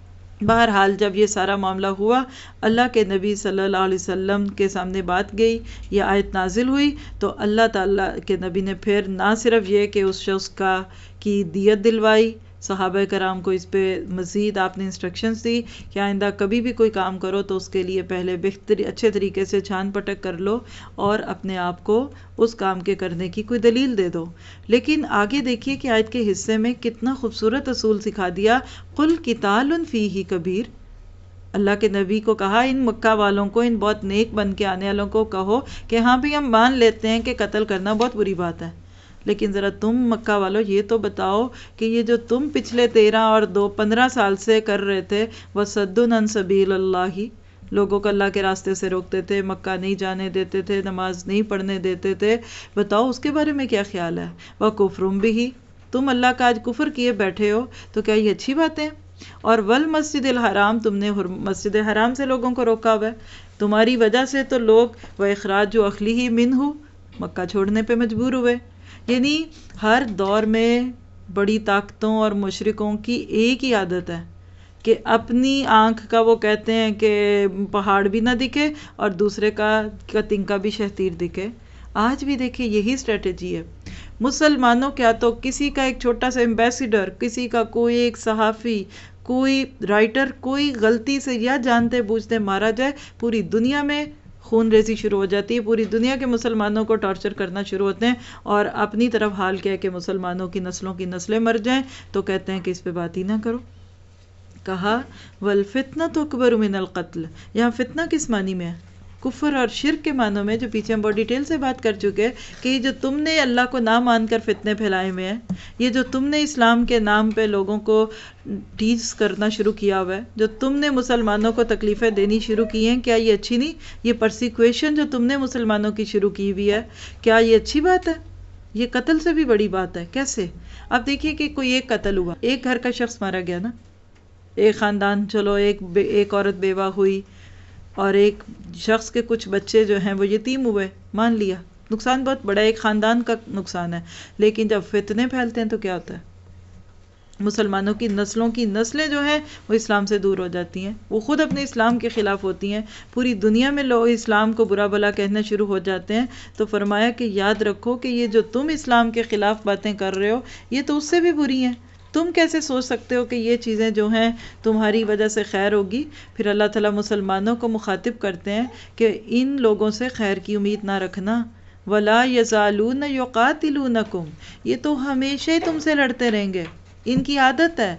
بہرحال جب یہ سارا معاملہ ہوا، اللہ کے نبی صلی اللہ علیہ وسلم کے سامنے بات گئی، یہ آیت نازل ہوئی، تو اللہ تعالیٰ کے نبی نے پھر نہ صرف یہ کہ اس شخص کی دیت دلوائی، صحابہ کرام کو اس پہ مزید آپ نے انسٹرکشنز دی کہ آئندہ کبھی بھی کوئی کام کرو تو اس کے لیے پہلے اچھے طریقے سے چھان پٹک کر لو اور اپنے آپ کو اس کام کے کرنے کی کوئی دلیل دے دو. لیکن آگے دیکھیے کہ آیت کے حصے میں کتنا خوبصورت اصول سکھا دیا، قل قتال فیہ کبیر. اللہ کے نبی کو کہا ان مکہ والوں کو، ان بہت نیک بن کے آنے والوں کو کہو کہ ہاں بھی ہم مان لیتے ہیں کہ قتل کرنا بہت بری بات ہے، لیکن ذرا تم مکہ والوں یہ تو بتاؤ کہ یہ جو تم پچھلے 13 اور 15 سال سے کر رہے تھے، وَصَدٌّ عَن سَبِيلِ اللَّهِ، لوگوں کو اللہ کے راستے سے روکتے تھے، مکہ نہیں جانے دیتے تھے، نماز نہیں پڑھنے دیتے تھے، بتاؤ اس کے بارے میں کیا خیال ہے. وَكُفْرٌ بِهِ، تم اللہ کا آج کفر کیے بیٹھے ہو، تو کیا یہ اچھی بات ہے؟ اور والمسجد الحرام، تم نے مسجد حرام سے لوگوں کو روکا ہوا ہے، تمہاری وجہ سے تو لوگ وَإِخْرَاجُ أَهْلِهِ مِنْهُ، مکہ چھوڑنے پہ مجبور ہوئے. یعنی ہر دور میں بڑی طاقتوں اور مشرکوں کی ایک ہی عادت ہے کہ اپنی آنکھ کا وہ کہتے ہیں کہ پہاڑ بھی نہ دکھے اور دوسرے کا تنکا بھی شہتیر دکھے. آج بھی دیکھیں یہی اسٹریٹجی ہے. مسلمانوں کیا تو کسی کا ایک چھوٹا سا ایمبیسیڈر، کسی کا کوئی ایک صحافی، کوئی رائٹر، کوئی غلطی سے یا جانتے بوجھتے مارا جائے، پوری دنیا میں خون ریزی شروع ہو جاتی ہے، پوری دنیا کے مسلمانوں کو ٹارچر کرنا شروع ہوتے ہیں، اور اپنی طرف حال کیا کہ مسلمانوں کی نسلوں کی نسلیں مر جائیں تو کہتے ہیں کہ اس پہ بات ہی نہ کرو. کہا والفتنۃ اکبر من القتل، یہاں فتنہ کس معنی میں ہے؟ کفر اور شرک کے معنوں میں، جو پیچھے ہم بہت ڈیٹیل سے بات کر چکے کہ یہ جو تم نے اللہ کو نہ مان کر فتنے پھیلائے ہوئے ہیں، یہ جو تم نے اسلام کے نام پہ لوگوں کو ٹیز کرنا شروع کیا ہوا ہے، جو تم نے مسلمانوں کو تکلیفیں دینی شروع کی ہیں، کیا یہ اچھی نہیں؟ یہ پرسیکویشن جو تم نے مسلمانوں کی شروع کی ہوئی ہے، کیا یہ اچھی بات ہے؟ یہ قتل سے بھی بڑی بات ہے. کیسے؟ اب دیکھیے کہ کوئی ایک قتل ہوا، ایک گھر کا شخص مارا گیا نا، ایک خاندان، چلو ایک عورت بیوہ ہوئی اور ایک شخص کے کچھ بچے جو ہیں وہ یتیم ہوئے، مان لیا نقصان بہت بڑا ہے، ایک خاندان کا نقصان ہے. لیکن جب فتنے پھیلتے ہیں تو کیا ہوتا ہے؟ مسلمانوں کی نسلوں کی نسلیں جو ہیں وہ اسلام سے دور ہو جاتی ہیں، وہ خود اپنے اسلام کے خلاف ہوتی ہیں، پوری دنیا میں لوگ اسلام کو برا بھلا کہنا شروع ہو جاتے ہیں. تو فرمایا کہ یاد رکھو کہ یہ جو تم اسلام کے خلاف باتیں کر رہے ہو یہ تو اس سے بھی بری ہیں. تم کیسے سوچ سکتے ہو کہ یہ چیزیں جو ہیں تمہاری وجہ سے خیر ہوگی؟ پھر اللہ تعالیٰ مسلمانوں کو مخاطب کرتے ہیں کہ ان لوگوں سے خیر کی امید نہ رکھنا. وَلَا يَزَالُونَ يُقَاتِلُونَكُمْ، یہ تو ہمیشہ ہی تم سے لڑتے رہیں گے، ان کی عادت ہے.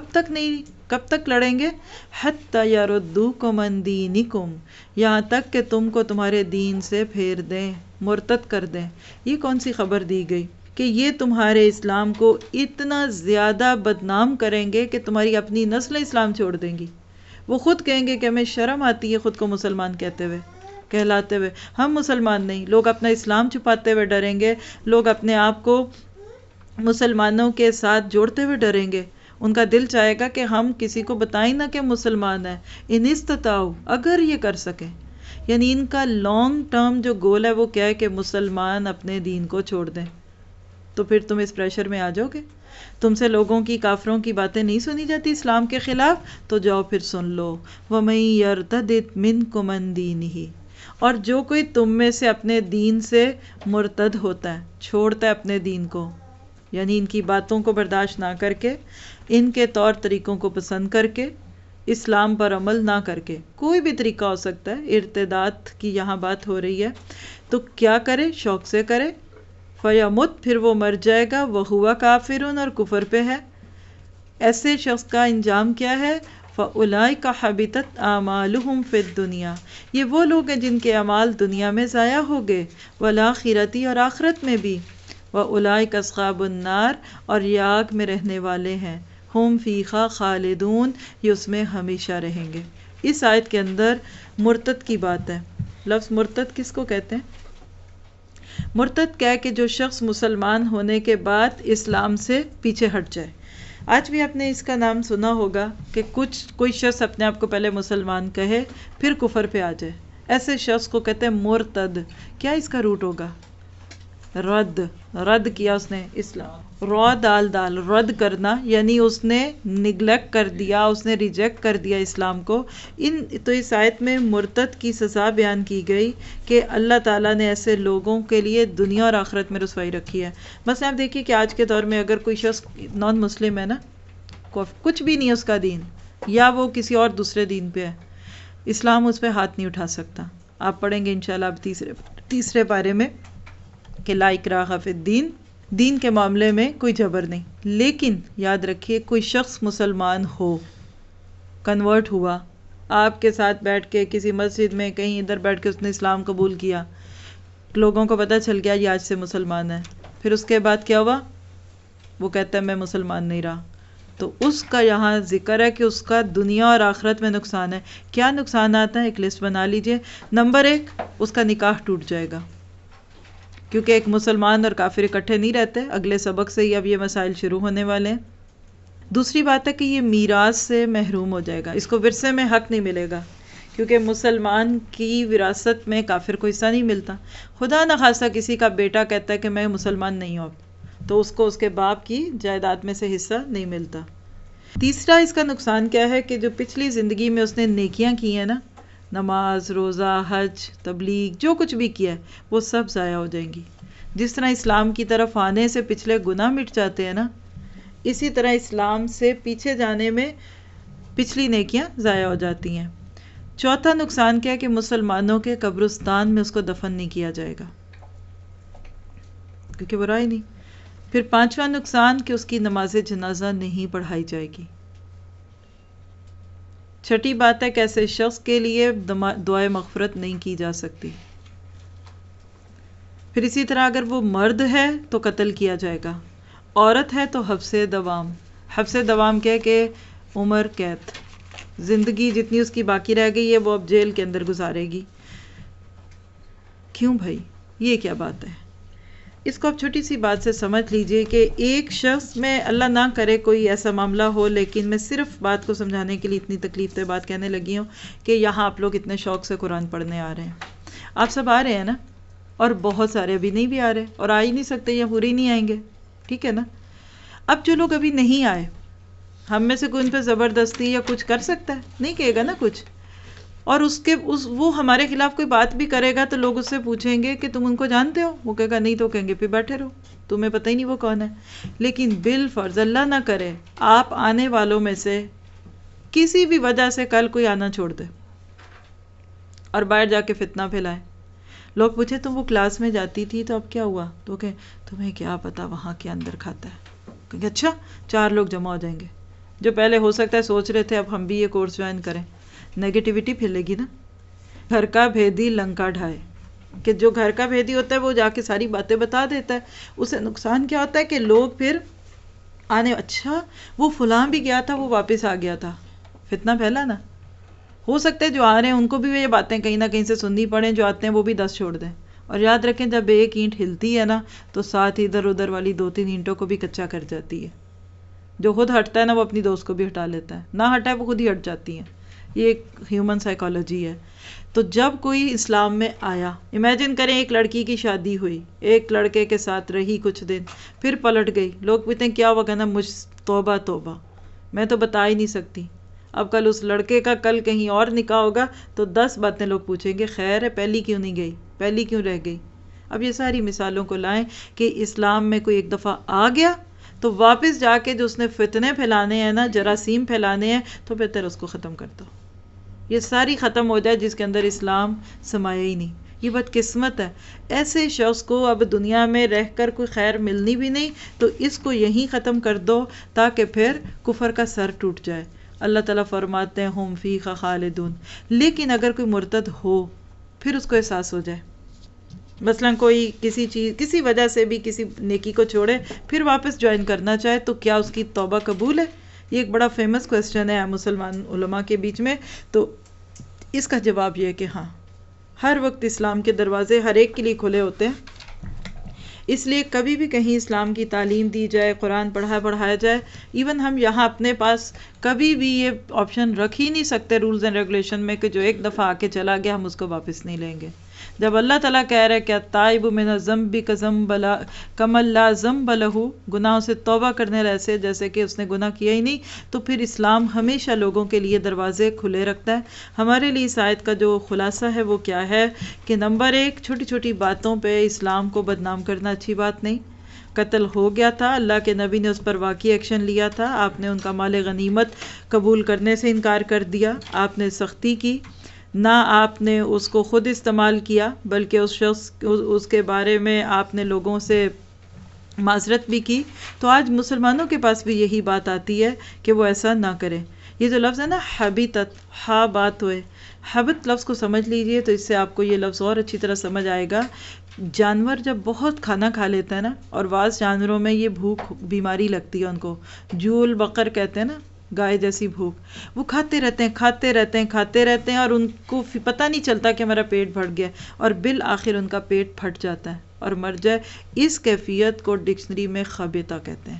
کب تک لڑیں گے؟ حَتَّى يَرُدُّوكُمْ عَنْ دِينِكُمْ، یہاں تک کہ تم کو تمہارے دین سے پھیر دیں، مرتد کر دیں. یہ کون سی خبر دی گئی کہ یہ تمہارے اسلام کو اتنا زیادہ بدنام کریں گے کہ تمہاری اپنی نسل اسلام چھوڑ دیں گی. وہ خود کہیں گے کہ ہمیں شرم آتی ہے خود کو مسلمان کہلاتے ہوئے، ہم مسلمان نہیں. لوگ اپنا اسلام چھپاتے ہوئے ڈریں گے، لوگ اپنے آپ کو مسلمانوں کے ساتھ جوڑتے ہوئے ڈریں گے. ان کا دل چاہے گا کہ ہم کسی کو بتائیں نہ کہ مسلمان ہیں. ان استطاعوا، اگر یہ کر سکیں. یعنی ان کا لانگ ٹرم جو گول ہے وہ کیا ہے کہ مسلمان اپنے دین کو چھوڑ دیں. تو پھر تم اس پریشر میں آ جاؤ گے. تم سے لوگوں کی، کافروں کی باتیں نہیں سنی جاتی اسلام کے خلاف، تو جاؤ پھر سن لو. وَمَن يَرْتَدِدْ مِنْكُمْ عَنْ دِينِهِ، اور جو کوئی تم میں سے اپنے دین سے مرتد ہوتا ہے، چھوڑتا ہے اپنے دین کو، یعنی ان کی باتوں کو برداشت نہ کر کے، ان کے طور طریقوں کو پسند کر کے، اسلام پر عمل نہ کر کے، کوئی بھی طریقہ ہو سکتا ہے، ارتداد کی یہاں بات ہو رہی ہے، تو کیا کرے؟ شوق سے کرے. فَيَمُتْ، پھر وہ مر جائے گا، وَهُوَ کافرٌ، اور کفر پہ ہے. ایسے شخص کا انجام کیا ہے؟ فَأُولَئِكَ حَبِطَتْ أَعْمَالُهُمْ فِي الدُّنْيَا، یہ وہ لوگ ہیں جن کے اعمال دنیا میں ضائع ہو گئے، وَالْآخِرَةِ، اور آخرت میں بھی. وَأُولَئِكَ أَصْحَابُ النَّارِ، اور یہ آگ میں رہنے والے ہیں. ہم فیہا خالدون، یہ اس میں ہمیشہ رہیں گے. اس آیت کے اندر مرتد کی بات ہے. لفظ مرتد کس کو کہتے ہیں؟ مرتد کیا ہے کہ جو شخص مسلمان ہونے کے بعد اسلام سے پیچھے ہٹ جائے. آج بھی آپ نے اس کا نام سنا ہوگا کہ کوئی شخص اپنے آپ کو پہلے مسلمان کہے پھر کفر پہ آ جائے. ایسے شخص کو کہتے ہیں مرتد. کیا اس کا روٹ ہوگا؟ رد کیا اس نے اسلام. دال رد کرنا، یعنی اس نے نگلیکٹ کر دیا، اس نے ریجیکٹ کر دیا اسلام کو. تو اس آیت میں مرتد کی سزا بیان کی گئی کہ اللہ تعالیٰ نے ایسے لوگوں کے لیے دنیا اور آخرت میں رسوائی رکھی ہے. مثلا آپ دیکھیے کہ آج کے دور میں اگر کوئی شخص نان مسلم ہے نا، کچھ بھی نہیں اس کا دین، یا وہ کسی اور دوسرے دین پہ ہے، اسلام اس پہ ہاتھ نہیں اٹھا سکتا. آپ پڑھیں گے انشاءاللہ اب تیسرے پارے میں کہ لا اکراہ فی الدین، دین کے معاملے میں کوئی جبر نہیں. لیکن یاد رکھیے کوئی شخص مسلمان ہو، کنورٹ ہوا، آپ کے ساتھ بیٹھ کے کسی مسجد میں کہیں ادھر بیٹھ کے اس نے اسلام قبول کیا، لوگوں کو پتہ چل گیا یہ آج سے مسلمان ہے، پھر اس کے بعد کیا ہوا؟ وہ کہتا ہے میں مسلمان نہیں رہا. تو اس کا یہاں ذکر ہے کہ اس کا دنیا اور آخرت میں نقصان ہے. کیا نقصانات ہیں؟ ایک لسٹ بنا لیجئے. نمبر 1، اس کا نکاح ٹوٹ جائے گا، کیونکہ ایک مسلمان اور کافر اکٹھے نہیں رہتے. اگلے سبق سے ہی اب یہ مسائل شروع ہونے والے ہیں. دوسری بات ہے کہ یہ میراث سے محروم ہو جائے گا، اس کو ورثے میں حق نہیں ملے گا، کیونکہ مسلمان کی وراثت میں کافر کو حصہ نہیں ملتا. خدا نخواستہ کسی کا بیٹا کہتا ہے کہ میں مسلمان نہیں ہوں، تو اس کو اس کے باپ کی جائیداد میں سے حصہ نہیں ملتا. تیسرا اس کا نقصان کیا ہے کہ جو پچھلی زندگی میں اس نے نیکیاں کی ہیں نا، نماز، روزہ، حج، تبلیغ، جو کچھ بھی کیا ہے وہ سب ضائع ہو جائیں گی. جس طرح اسلام کی طرف آنے سے پچھلے گناہ مٹ جاتے ہیں نا، اسی طرح اسلام سے پیچھے جانے میں پچھلی نیکیاں ضائع ہو جاتی ہیں. چوتھا نقصان کیا ہے کہ مسلمانوں کے قبرستان میں اس کو دفن نہیں کیا جائے گا، کیونکہ وہ رائے نہیں. پھر پانچواں نقصان کہ اس کی نماز جنازہ نہیں پڑھائی جائے گی. چھٹی بات ہے کہ ایسے شخص کے لیے دعائے مغفرت نہیں کی جا سکتی. پھر اسی طرح اگر وہ مرد ہے تو قتل کیا جائے گا، عورت ہے تو حبس دوام. حبس دوام کیا کہ عمر قید، زندگی جتنی اس کی باقی رہ گئی ہے وہ اب جیل کے اندر گزارے گی. کیوں بھائی؟ یہ کیا بات ہے؟ اس کو آپ چھوٹی سی بات سے سمجھ لیجئے کہ ایک شخص میں، اللہ نہ کرے کوئی ایسا معاملہ ہو، لیکن میں صرف بات کو سمجھانے کے لیے اتنی تکلیف دہ بات کہنے لگی ہوں کہ یہاں آپ لوگ اتنے شوق سے قرآن پڑھنے آ رہے ہیں، آپ سب آ رہے ہیں نا، اور بہت سارے ابھی نہیں بھی آ رہے اور آ ہی نہیں سکتے یا پورے نہیں آئیں گے، ٹھیک ہے نا. اب جو لوگ ابھی نہیں آئے، ہم میں سے کوئی ان پہ زبردستی یا کچھ کر سکتا ہے؟ نہیں کہے گا نا کچھ. اور وہ ہمارے خلاف کوئی بات بھی کرے گا تو لوگ اس سے پوچھیں گے کہ تم ان کو جانتے ہو؟ وہ کہے گا نہیں، تو کہیں گے پھر بیٹھے رہو، تمہیں پتہ ہی نہیں وہ کون ہے. لیکن بالفرض اللہ نہ کرے آپ آنے والوں میں سے کسی بھی وجہ سے کل کوئی آنا چھوڑ دے اور باہر جا کے فتنہ پھیلائے. لوگ پوچھے تم وہ کلاس میں جاتی تھی تو اب کیا ہوا؟ تو کہ تمہیں کیا پتا وہاں کے اندر کھاتا ہے. کہیں گے اچھا، 4 لوگ جمع ہو جائیں گے جو پہلے ہو سکتا ہے سوچ رہے تھے اب ہم بھی یہ کورس جوائن کریں. نیگیٹیوٹی پھیلے گی نا. گھر کا بھیدی لنکا ڈھائے، کہ جو گھر کا بھیدی ہوتا ہے وہ جا کے ساری باتیں بتا دیتا ہے. اسے نقصان کیا ہوتا ہے کہ لوگ پھر آنے، اچھا وہ فلاں بھی گیا تھا وہ واپس آ گیا تھا، فتنہ پھیلا نا. ہو سکتا ہے جو آ رہے ہیں ان کو بھی یہ باتیں کہیں نہ کہیں سے سننی پڑیں، جو آتے ہیں وہ بھی 10 چھوڑ دیں اور یاد رکھیں جب ایک اینٹ ہلتی ہے نا تو ساتھ ہی ادھر ادھر والی 2-3 اینٹوں کو بھی کچا کر جاتی ہے. جو خود ہٹتا ہے نا وہ اپنی دوست کو بھی ہٹا لیتا ہے, نہ ہٹائے وہ خود ہی ہٹ جاتی ہیں. یہ ایک ہیومن سائیکالوجی ہے. تو جب کوئی اسلام میں آیا, امیجن کریں ایک لڑکی کی شادی ہوئی, ایک لڑکے کے ساتھ رہی کچھ دن, پھر پلٹ گئی. لوگ پوچھتے ہیں کیا ہوا, کہنا مجھ توبہ توبہ, میں تو بتا ہی نہیں سکتی. اب کل اس لڑکے کا کل کہیں اور نکاح ہوگا تو 10 باتیں لوگ پوچھیں گے, خیر ہے پہلی کیوں نہیں گئی, پہلی کیوں رہ گئی. اب یہ ساری مثالوں کو لائیں کہ اسلام میں کوئی ایک دفعہ آ گیا تو واپس جا کے جو اس نے فتنے پھیلانے ہیں نا, جراثیم پھیلانے ہیں, تو بہتر اس کو ختم کر دو. یہ ساری ختم ہو جائے جس کے اندر اسلام سمایا ہی نہیں. یہ بدقسمت ہے. ایسے شخص کو اب دنیا میں رہ کر کوئی خیر ملنی بھی نہیں, تو اس کو یہیں ختم کر دو تاکہ پھر کفر کا سر ٹوٹ جائے. اللہ تعالیٰ فرماتے ہیں ہم فیہا خالدون. لیکن اگر کوئی مرتد ہو پھر اس کو احساس ہو جائے, مثلا کوئی کسی وجہ سے بھی کسی نیکی کو چھوڑے پھر واپس جوائن کرنا چاہے, تو کیا اس کی توبہ قبول ہے؟ یہ ایک بڑا فیمس کوسچن ہے مسلمان علماء کے بیچ میں. تو اس کا جواب یہ ہے کہ ہاں, ہر وقت اسلام کے دروازے ہر ایک کے لیے کھلے ہوتے ہیں. اس لیے کبھی بھی کہیں اسلام کی تعلیم دی جائے, قرآن پڑھایا جائے, ایون ہم یہاں اپنے پاس کبھی بھی یہ آپشن رکھ ہی نہیں سکتے رولز اینڈ ریگولیشن میں کہ جو ایک دفعہ آ کے چلا گیا ہم اس کو واپس نہیں لیں گے. جب اللہ تعالیٰ کہہ رہے کہ التائب من الذنب کمن لا ذنب لہ, گناہوں سے توبہ کرنے ایسے جیسے کہ اس نے گناہ کیا ہی نہیں, تو پھر اسلام ہمیشہ لوگوں کے لیے دروازے کھلے رکھتا ہے. ہمارے لیے اس آیت کا جو خلاصہ ہے وہ کیا ہے کہ نمبر 1, چھوٹی چھوٹی باتوں پہ اسلام کو بدنام کرنا اچھی بات نہیں. قتل ہو گیا تھا, اللہ کے نبی نے اس پر واقعی ایکشن لیا تھا, آپ نے ان کا مال غنیمت قبول کرنے سے انکار کر دیا, آپ نے سختی کی, نہ آپ نے اس کو خود استعمال کیا بلکہ اس کے بارے میں آپ نے لوگوں سے معذرت بھی کی. تو آج مسلمانوں کے پاس بھی یہی بات آتی ہے کہ وہ ایسا نہ کریں. یہ جو لفظ ہے نا حبیتت, ہا بات ہوئے, حبت لفظ کو سمجھ لیجئے تو اس سے آپ کو یہ لفظ اور اچھی طرح سمجھ آئے گا. جانور جب بہت کھانا کھا لیتا ہے نا, اور بعض جانوروں میں یہ بھوک بیماری لگتی ہے ان کو, جول بقر کہتے ہیں نا, گائے جیسی بھوک, وہ کھاتے رہتے ہیں اور ان کو پتہ نہیں چلتا کہ میرا پیٹ بھر گیا, اور بالآخر ان کا پیٹ پھٹ جاتا ہے اور مر جائے. اس کیفیت کو ڈکشنری میں خبیثہ کہتے ہیں,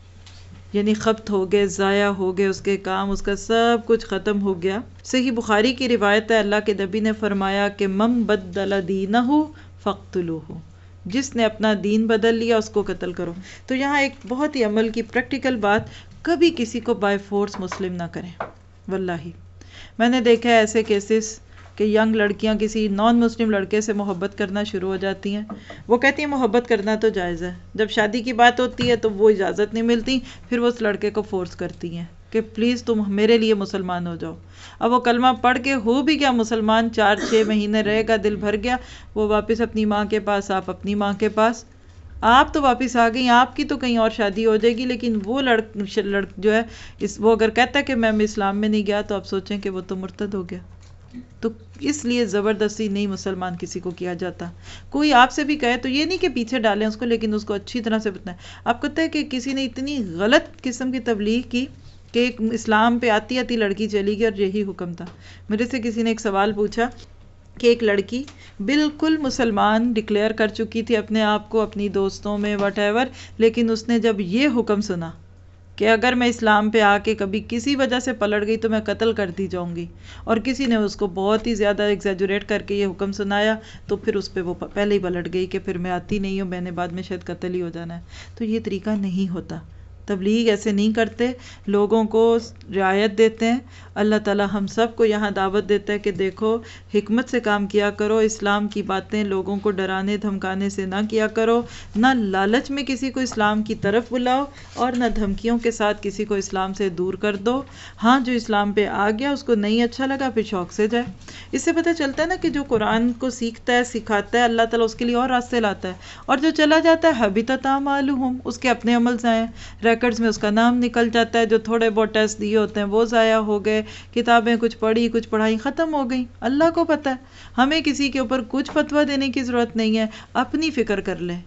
یعنی خبت ہو گئے, ضائع ہو گئے اس کے کام, اس کا سب کچھ ختم ہو گیا. صحیح بخاری کی روایت ہے, اللہ کے نبی نے فرمایا کہ من بدل دینہ فاقتلوہ, جس نے اپنا دین بدل لیا اس کو قتل کرو. تو یہاں ایک بہت ہی عمل کی پریکٹیکل بات, کبھی کسی کو بائی فورس مسلم نہ کریں. واللہ میں نے دیکھا ہے ایسے کیسز کہ ینگ لڑکیاں کسی نان مسلم لڑکے سے محبت کرنا شروع ہو جاتی ہیں. وہ کہتی ہیں محبت کرنا تو جائز ہے, جب شادی کی بات ہوتی ہے تو وہ اجازت نہیں ملتی, پھر وہ اس لڑکے کو فورس کرتی ہیں کہ پلیز تم میرے لیے مسلمان ہو جاؤ. اب وہ کلمہ پڑھ کے ہو بھی کیا مسلمان, 4-6 مہینے رہے گا, دل بھر گیا, وہ واپس اپنی ماں کے پاس, آپ اپنی ماں کے پاس. آپ تو واپس آ گئی, آپ کی تو کہیں اور شادی ہو جائے گی, لیکن وہ لڑک جو ہے وہ اگر کہتا ہے کہ میں اسلام میں نہیں گیا, تو آپ سوچیں کہ وہ تو مرتد ہو گیا. تو اس لیے زبردستی نہیں مسلمان کسی کو کیا جاتا. کوئی آپ سے بھی کہے تو یہ نہیں کہ پیچھے ڈالیں اس کو, لیکن اس کو اچھی طرح سے بتائیں. آپ کہتے ہیں کہ کسی نے اتنی غلط قسم کی تبلیغ کی کہ ایک اسلام پہ آتی لڑکی چلی گئی اور یہی حکم تھا. میرے سے کسی نے ایک سوال پوچھا کہ ایک لڑکی بالکل مسلمان ڈکلیئر کر چکی تھی اپنے آپ کو, اپنی دوستوں میں واٹ ایور, لیکن اس نے جب یہ حکم سنا کہ اگر میں اسلام پہ آ کے کبھی کسی وجہ سے پلٹ گئی تو میں قتل کر دی جاؤں گی, اور کسی نے اس کو بہت ہی زیادہ ایگزیجوریٹ کر کے یہ حکم سنایا, تو پھر اس پہ وہ پہلے ہی پلٹ گئی کہ پھر میں آتی نہیں ہوں, میں نے بعد میں شاید قتل ہی ہو جانا ہے. تو یہ طریقہ نہیں ہوتا. تبلیغ ایسے نہیں کرتے, لوگوں کو رعایت دیتے ہیں. اللہ تعالیٰ ہم سب کو یہاں دعوت دیتا ہے کہ دیکھو حکمت سے کام کیا کرو, اسلام کی باتیں لوگوں کو ڈرانے دھمکانے سے نہ کیا کرو, نہ لالچ میں کسی کو اسلام کی طرف بلاؤ, اور نہ دھمکیوں کے ساتھ کسی کو اسلام سے دور کر دو. ہاں جو اسلام پہ آ گیا اس کو نہیں اچھا لگا پھر شوق سے جائے. اس سے پتہ چلتا ہے نا کہ جو قرآن کو سیکھتا ہے سکھاتا ہے, اللہ تعالیٰ اس کے لیے اور راستے لاتا ہے, اور جو چلا جاتا ہے حبطت اعمالہم, اس کے اپنے عمل ضائع, ریکارڈز میں اس کا نام نکل جاتا ہے. جو تھوڑے بہت ٹیسٹ دیے ہوتے ہیں وہ ضائع ہو گئے, کتابیں کچھ پڑھی کچھ پڑھائی ختم ہو گئیں. اللہ کو پتہ ہے, ہمیں کسی کے اوپر کچھ فتویٰ دینے کی ضرورت نہیں ہے, اپنی فکر کر لیں.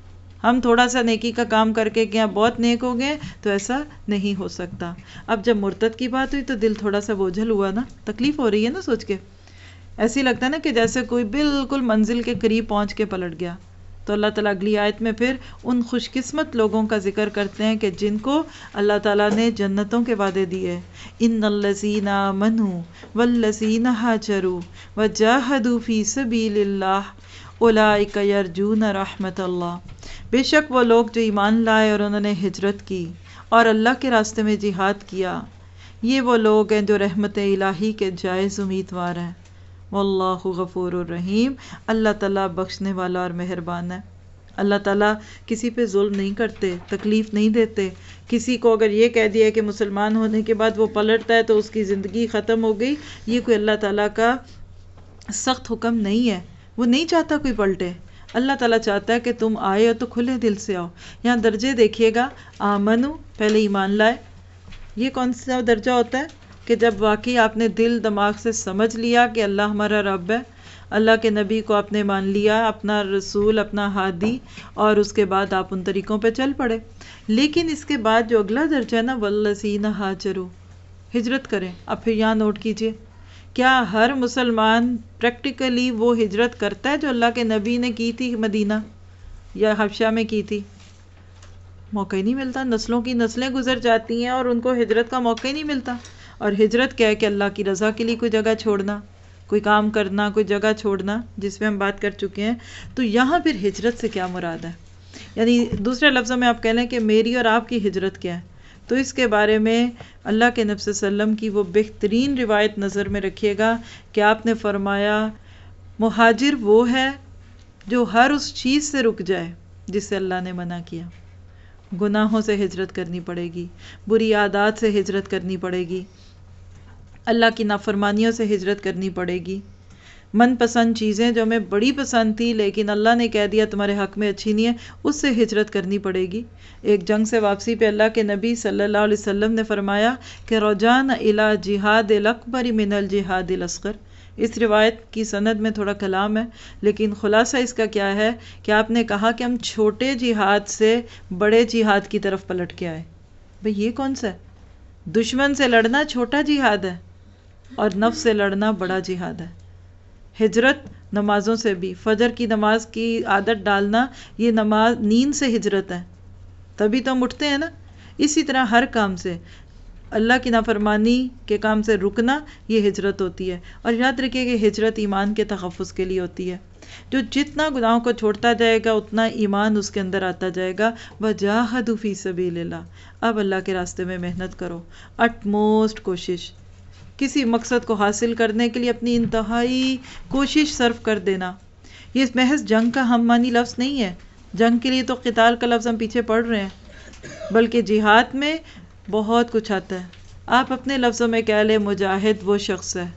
ہم تھوڑا سا نیکی کا کام کر کے کیا بہت نیک ہو گئے, تو ایسا نہیں ہو سکتا. اب جب مرتد کی بات ہوئی تو دل تھوڑا سا بوجھل ہوا نا, تکلیف ہو رہی ہے نا سوچ کے. ایسے ہی لگتا ہے نا کہ جیسے کوئی بالکل منزل کے قریب پہنچ کے پلٹ گیا. تو اللہ تعالیٰ اگلی آیت میں پھر ان خوش قسمت لوگوں کا ذکر کرتے ہیں کہ جن کو اللہ تعالیٰ نے جنتوں کے وعدے دیے. ان الذین آمنوا والذین ہاجروا وجاہدوا فی سبیل اللہ اولئک یرجون رحمت اللہ. بے شک وہ لوگ جو ایمان لائے اور انہوں نے ہجرت کی اور اللہ کے راستے میں جہاد کیا، یہ وہ لوگ ہیں جو رحمت الہی کے جائز امیدوار ہیں. واللہ غفور الرحیم. اللہ تعالیٰ بخشنے والا اور مہربان ہے. اللہ تعالیٰ کسی پہ ظلم نہیں کرتے، تکلیف نہیں دیتے. کسی کو اگر یہ کہہ دیا کہ مسلمان ہونے کے بعد وہ پلٹتا ہے تو اس کی زندگی ختم ہو گئی، یہ کوئی اللہ تعالیٰ کا سخت حکم نہیں ہے. وہ نہیں چاہتا کوئی پلٹے. اللہ تعالیٰ چاہتا ہے کہ تم آئے ہو تو کھلے دل سے آؤ. یہاں درجے دیکھیے گا، آمنو پہلے ایمان لائے. یہ کون سا درجہ ہوتا ہے کہ جب واقعی آپ نے دل دماغ سے سمجھ لیا کہ اللہ ہمارا رب ہے، اللہ کے نبی کو آپ نے مان لیا اپنا رسول، اپنا ہادی، اور اس کے بعد آپ ان طریقوں پہ چل پڑے. لیکن اس کے بعد جو اگلا درجہ ہے نا، والذین ہاجروا، ہجرت کریں. اب پھر یہاں نوٹ کیجئے، کیا ہر مسلمان پریکٹیکلی وہ ہجرت کرتا ہے جو اللہ کے نبی نے کی تھی مدینہ یا حبشہ میں کی تھی؟ موقع ہی نہیں ملتا. نسلوں کی نسلیں گزر جاتی ہیں اور ان کو ہجرت کا موقع ہی نہیں ملتا. اور ہجرت کیا ہے کہ اللہ کی رضا کے لیے کوئی جگہ چھوڑنا، کوئی کام کرنا، کوئی جگہ چھوڑنا، جس میں ہم بات کر چکے ہیں. تو یہاں پھر ہجرت سے کیا مراد ہے؟ یعنی دوسرے لفظوں میں آپ کہہ لیں کہ میری اور آپ کی ہجرت کیا ہے. تو اس کے بارے میں اللہ کے نبی صلی اللہ علیہ وسلم کی وہ بہترین روایت نظر میں رکھیے گا کہ آپ نے فرمایا مہاجر وہ ہے جو ہر اس چیز سے رک جائے جس سے اللہ نے منع کیا. گناہوں سے ہجرت کرنی پڑے گی، بری عادات سے ہجرت کرنی پڑے گی، اللہ کی نافرمانیوں سے ہجرت کرنی پڑے گی. من پسند چیزیں جو ہمیں بڑی پسند تھی لیکن اللہ نے کہہ دیا تمہارے حق میں اچھی نہیں ہے، اس سے ہجرت کرنی پڑے گی. ایک جنگ سے واپسی پہ اللہ کے نبی صلی اللہ علیہ وسلم نے فرمایا کہ رجعن الی جہاد الاکبر من الجہاد الاصغر. اس روایت کی سند میں تھوڑا کلام ہے، لیکن خلاصہ اس کا کیا ہے کہ آپ نے کہا کہ ہم چھوٹے جہاد سے بڑے جہاد کی طرف پلٹ کے آئے. بھئی یہ کون سا ہے؟ دشمن سے لڑنا چھوٹا جہاد ہے اور نفس سے لڑنا بڑا جہاد ہے. ہجرت نمازوں سے بھی، فجر کی نماز کی عادت ڈالنا، یہ نماز نیند سے ہجرت ہے، تبھی تو ہم اٹھتے ہیں نا. اسی طرح ہر کام سے، اللہ کی نافرمانی کے کام سے رکنا، یہ ہجرت ہوتی ہے. اور یاد رکھیے کہ ہجرت ایمان کے تحفظ کے لیے ہوتی ہے. جو جتنا گناہوں کو چھوڑتا جائے گا اتنا ایمان اس کے اندر آتا جائے گا. وجاہدوا فی سبیل اللہ. اب اللہ کے راستے میں محنت کرو، اٹ موسٹ کوشش، کسی مقصد کو حاصل کرنے کے لیے اپنی انتہائی کوشش صرف کر دینا. یہ محض جنگ کا ہم معنی لفظ نہیں ہے. جنگ کے لیے تو قتال کا لفظ ہم پیچھے پڑھ رہے ہیں، بلکہ جہاد میں بہت کچھ آتا ہے. آپ اپنے لفظوں میں کہہ لیں مجاہد وہ شخص ہے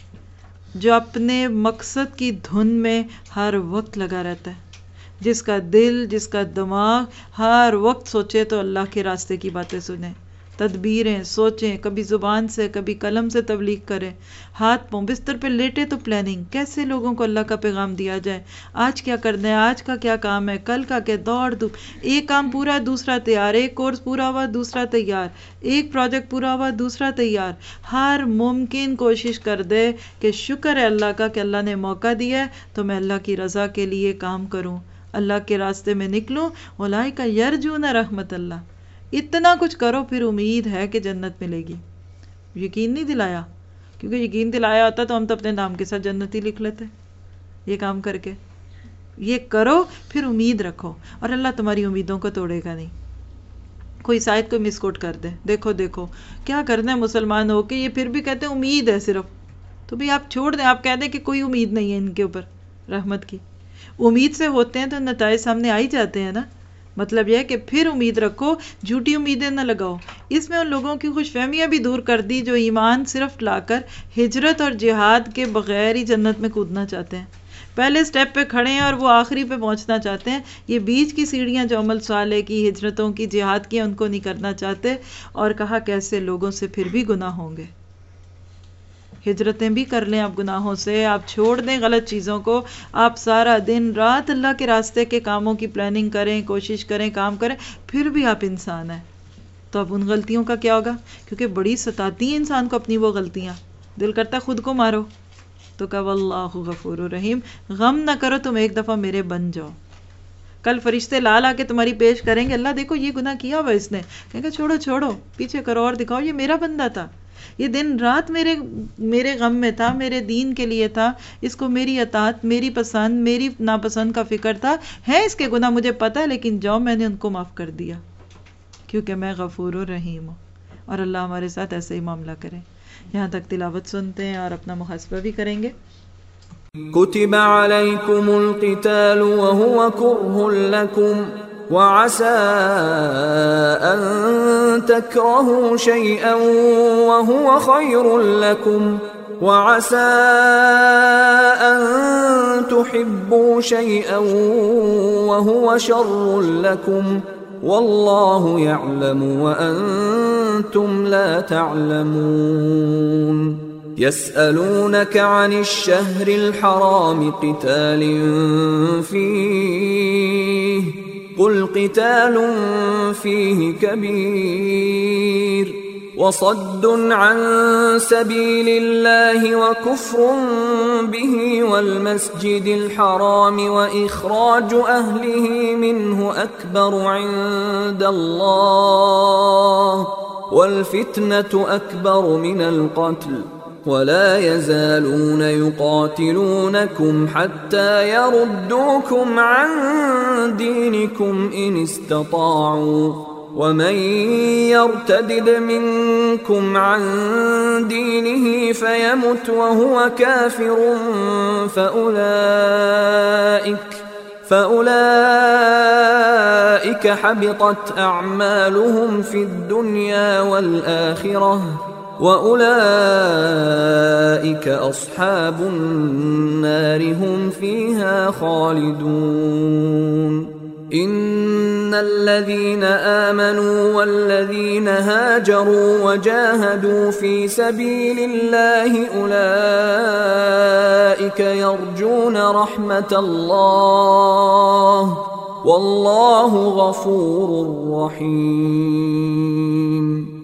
جو اپنے مقصد کی دھن میں ہر وقت لگا رہتا ہے، جس کا دل، جس کا دماغ ہر وقت سوچے تو اللہ کے راستے کی باتیں سنیں، تدبیریں سوچیں، کبھی زبان سے کبھی قلم سے تبلیغ کریں، ہاتھ پاؤں بستر پہ لیٹے تو پلاننگ، کیسے لوگوں کو اللہ کا پیغام دیا جائے، آج کیا کرنا ہے، آج کا کیا کام ہے، کل کا کیا، دوڑ دھوپ، ایک کام پورا دوسرا تیار، ایک کورس پورا ہوا دوسرا تیار، ایک پروجیکٹ پورا ہوا دوسرا تیار. ہر ممکن کوشش کر دے کہ شکر ہے اللہ کا کہ اللہ نے موقع دیا ہے تو میں اللہ کی رضا کے لیے کام کروں، اللہ کے راستے میں نکلوں. اولئک یرجون رحمت اللہ. اتنا کچھ کرو پھر امید ہے کہ جنت ملے گی. یقین نہیں دلایا، کیونکہ یقین دلایا ہوتا تو ہم تو اپنے نام کے ساتھ جنتی لکھ لیتے. یہ کام کر کے یہ کرو، پھر امید رکھو، اور اللہ تمہاری امیدوں کو توڑے گا نہیں. کوئی شاید کوئی مس کوٹ کر دے، دیکھو دیکھو کیا کرنا ہے مسلمان ہو کے، یہ پھر بھی کہتے ہیں امید ہے صرف. تو بھی آپ چھوڑ دیں، آپ کہہ دیں کہ کوئی امید نہیں ہے ان کے اوپر رحمت کی. امید سے ہوتے ہیں تو نتائج سامنے آ ہی جاتے ہیں نا. مطلب یہ ہے کہ پھر امید رکھو، جھوٹی امیدیں نہ لگاؤ. اس میں ان لوگوں کی خوش فہمیاں بھی دور کر دی جو ایمان صرف لا کر ہجرت اور جہاد کے بغیر ہی جنت میں کودنا چاہتے ہیں. پہلے سٹیپ پہ کھڑے ہیں اور وہ آخری پہ پہنچنا چاہتے ہیں. یہ بیچ کی سیڑھیاں جو عمل صالح کی، ہجرتوں کی، جہاد کی، ان کو نہیں کرنا چاہتے. اور کہا کیسے لوگوں سے پھر بھی گناہ ہوں گے. ہجرتیں بھی کر لیں آپ گناہوں سے، آپ چھوڑ دیں غلط چیزوں کو، آپ سارا دن رات اللہ کے راستے کے کاموں کی پلاننگ کریں، کوشش کریں، کام کریں، پھر بھی آپ انسان ہیں. تو اب ان غلطیوں کا کیا ہوگا؟ کیونکہ بڑی ستاتی ہیں انسان کو اپنی وہ غلطیاں، دل کرتا ہے خود کو مارو. तो कहा वल्लाहु गफूरुर रहीम, गम ना करो, तुम एक दफ़ा मेरे बन जाओ। कल फरिश्ते ला के तुम्हारी पेश करेंगे, अल्लाह देखो ये गुनाह किया हुआ इसने, कहेंगे छोड़ो छोड़ो, पीछे करो और दिखाओ, ये मेरा बंदा था, ये दिन रात मेरे गम में था, मेरे दीन के लिए था, इसको मेरी अतात, मेरी पसंद, मेरी नापसंद का फिक्र था, है इसके गुनाह मुझे पता है, लेकिन जाओ मैंने उनको माफ़ कर दिया, क्योंकि मैं गफूरुर रहीम हूँ। और अल्लाह हमारे साथ ऐसे ही मामला करे। यहाँ तक तिलावत सुनते हैं और अपना मुहासबा भी करेंगे।
कुतिबा अलैकुमुल क़ितालु व हुवा कुर्हुन लकुम व असा अन तकरहू शैअन व हुवा खैरुन लकुम व असा अन तुहिब्बू शैअन व हुवा शर्रुन लकुम वल्लाहु यअलमु व अंतुम ला तअलमून। यस्अलूनक अनिश शहरिल हराम क़ितालिन फ़ीहि क़ुल क़ितालुन फ़ीहि कबीर वसद्दुन अन सबीलिल्लाहि व कुफ्रुन बिहि वल मस्जिदिल हराम व इख़राजु अहलिहि मिन्हु अकबरु इंदल्लाह वल फितनतु अकबरु मिनल क़त्ल वला यज़ालून युक़ातिलूनकुम हत्ता यरुद्दूकुम अन दीनिकुम इन इस्तताअू वमन यर्तदिद मिनकुम अन दीनिहि फयमुत वहुव काफिरुन फउलाइक हबितत अअमालुहुम फिद दुनिया वल आखिरह वउलाइक अस्हाबुन नार हुम फीहा खालिदून। इन्नल्लज़ीना आमनू वल्लज़ीना हाजरू वजाहदू फी सबीलिल्लाहि उलाइक यर्जून रहमतल्लाह वल्लाहु गफूरुर रहीम।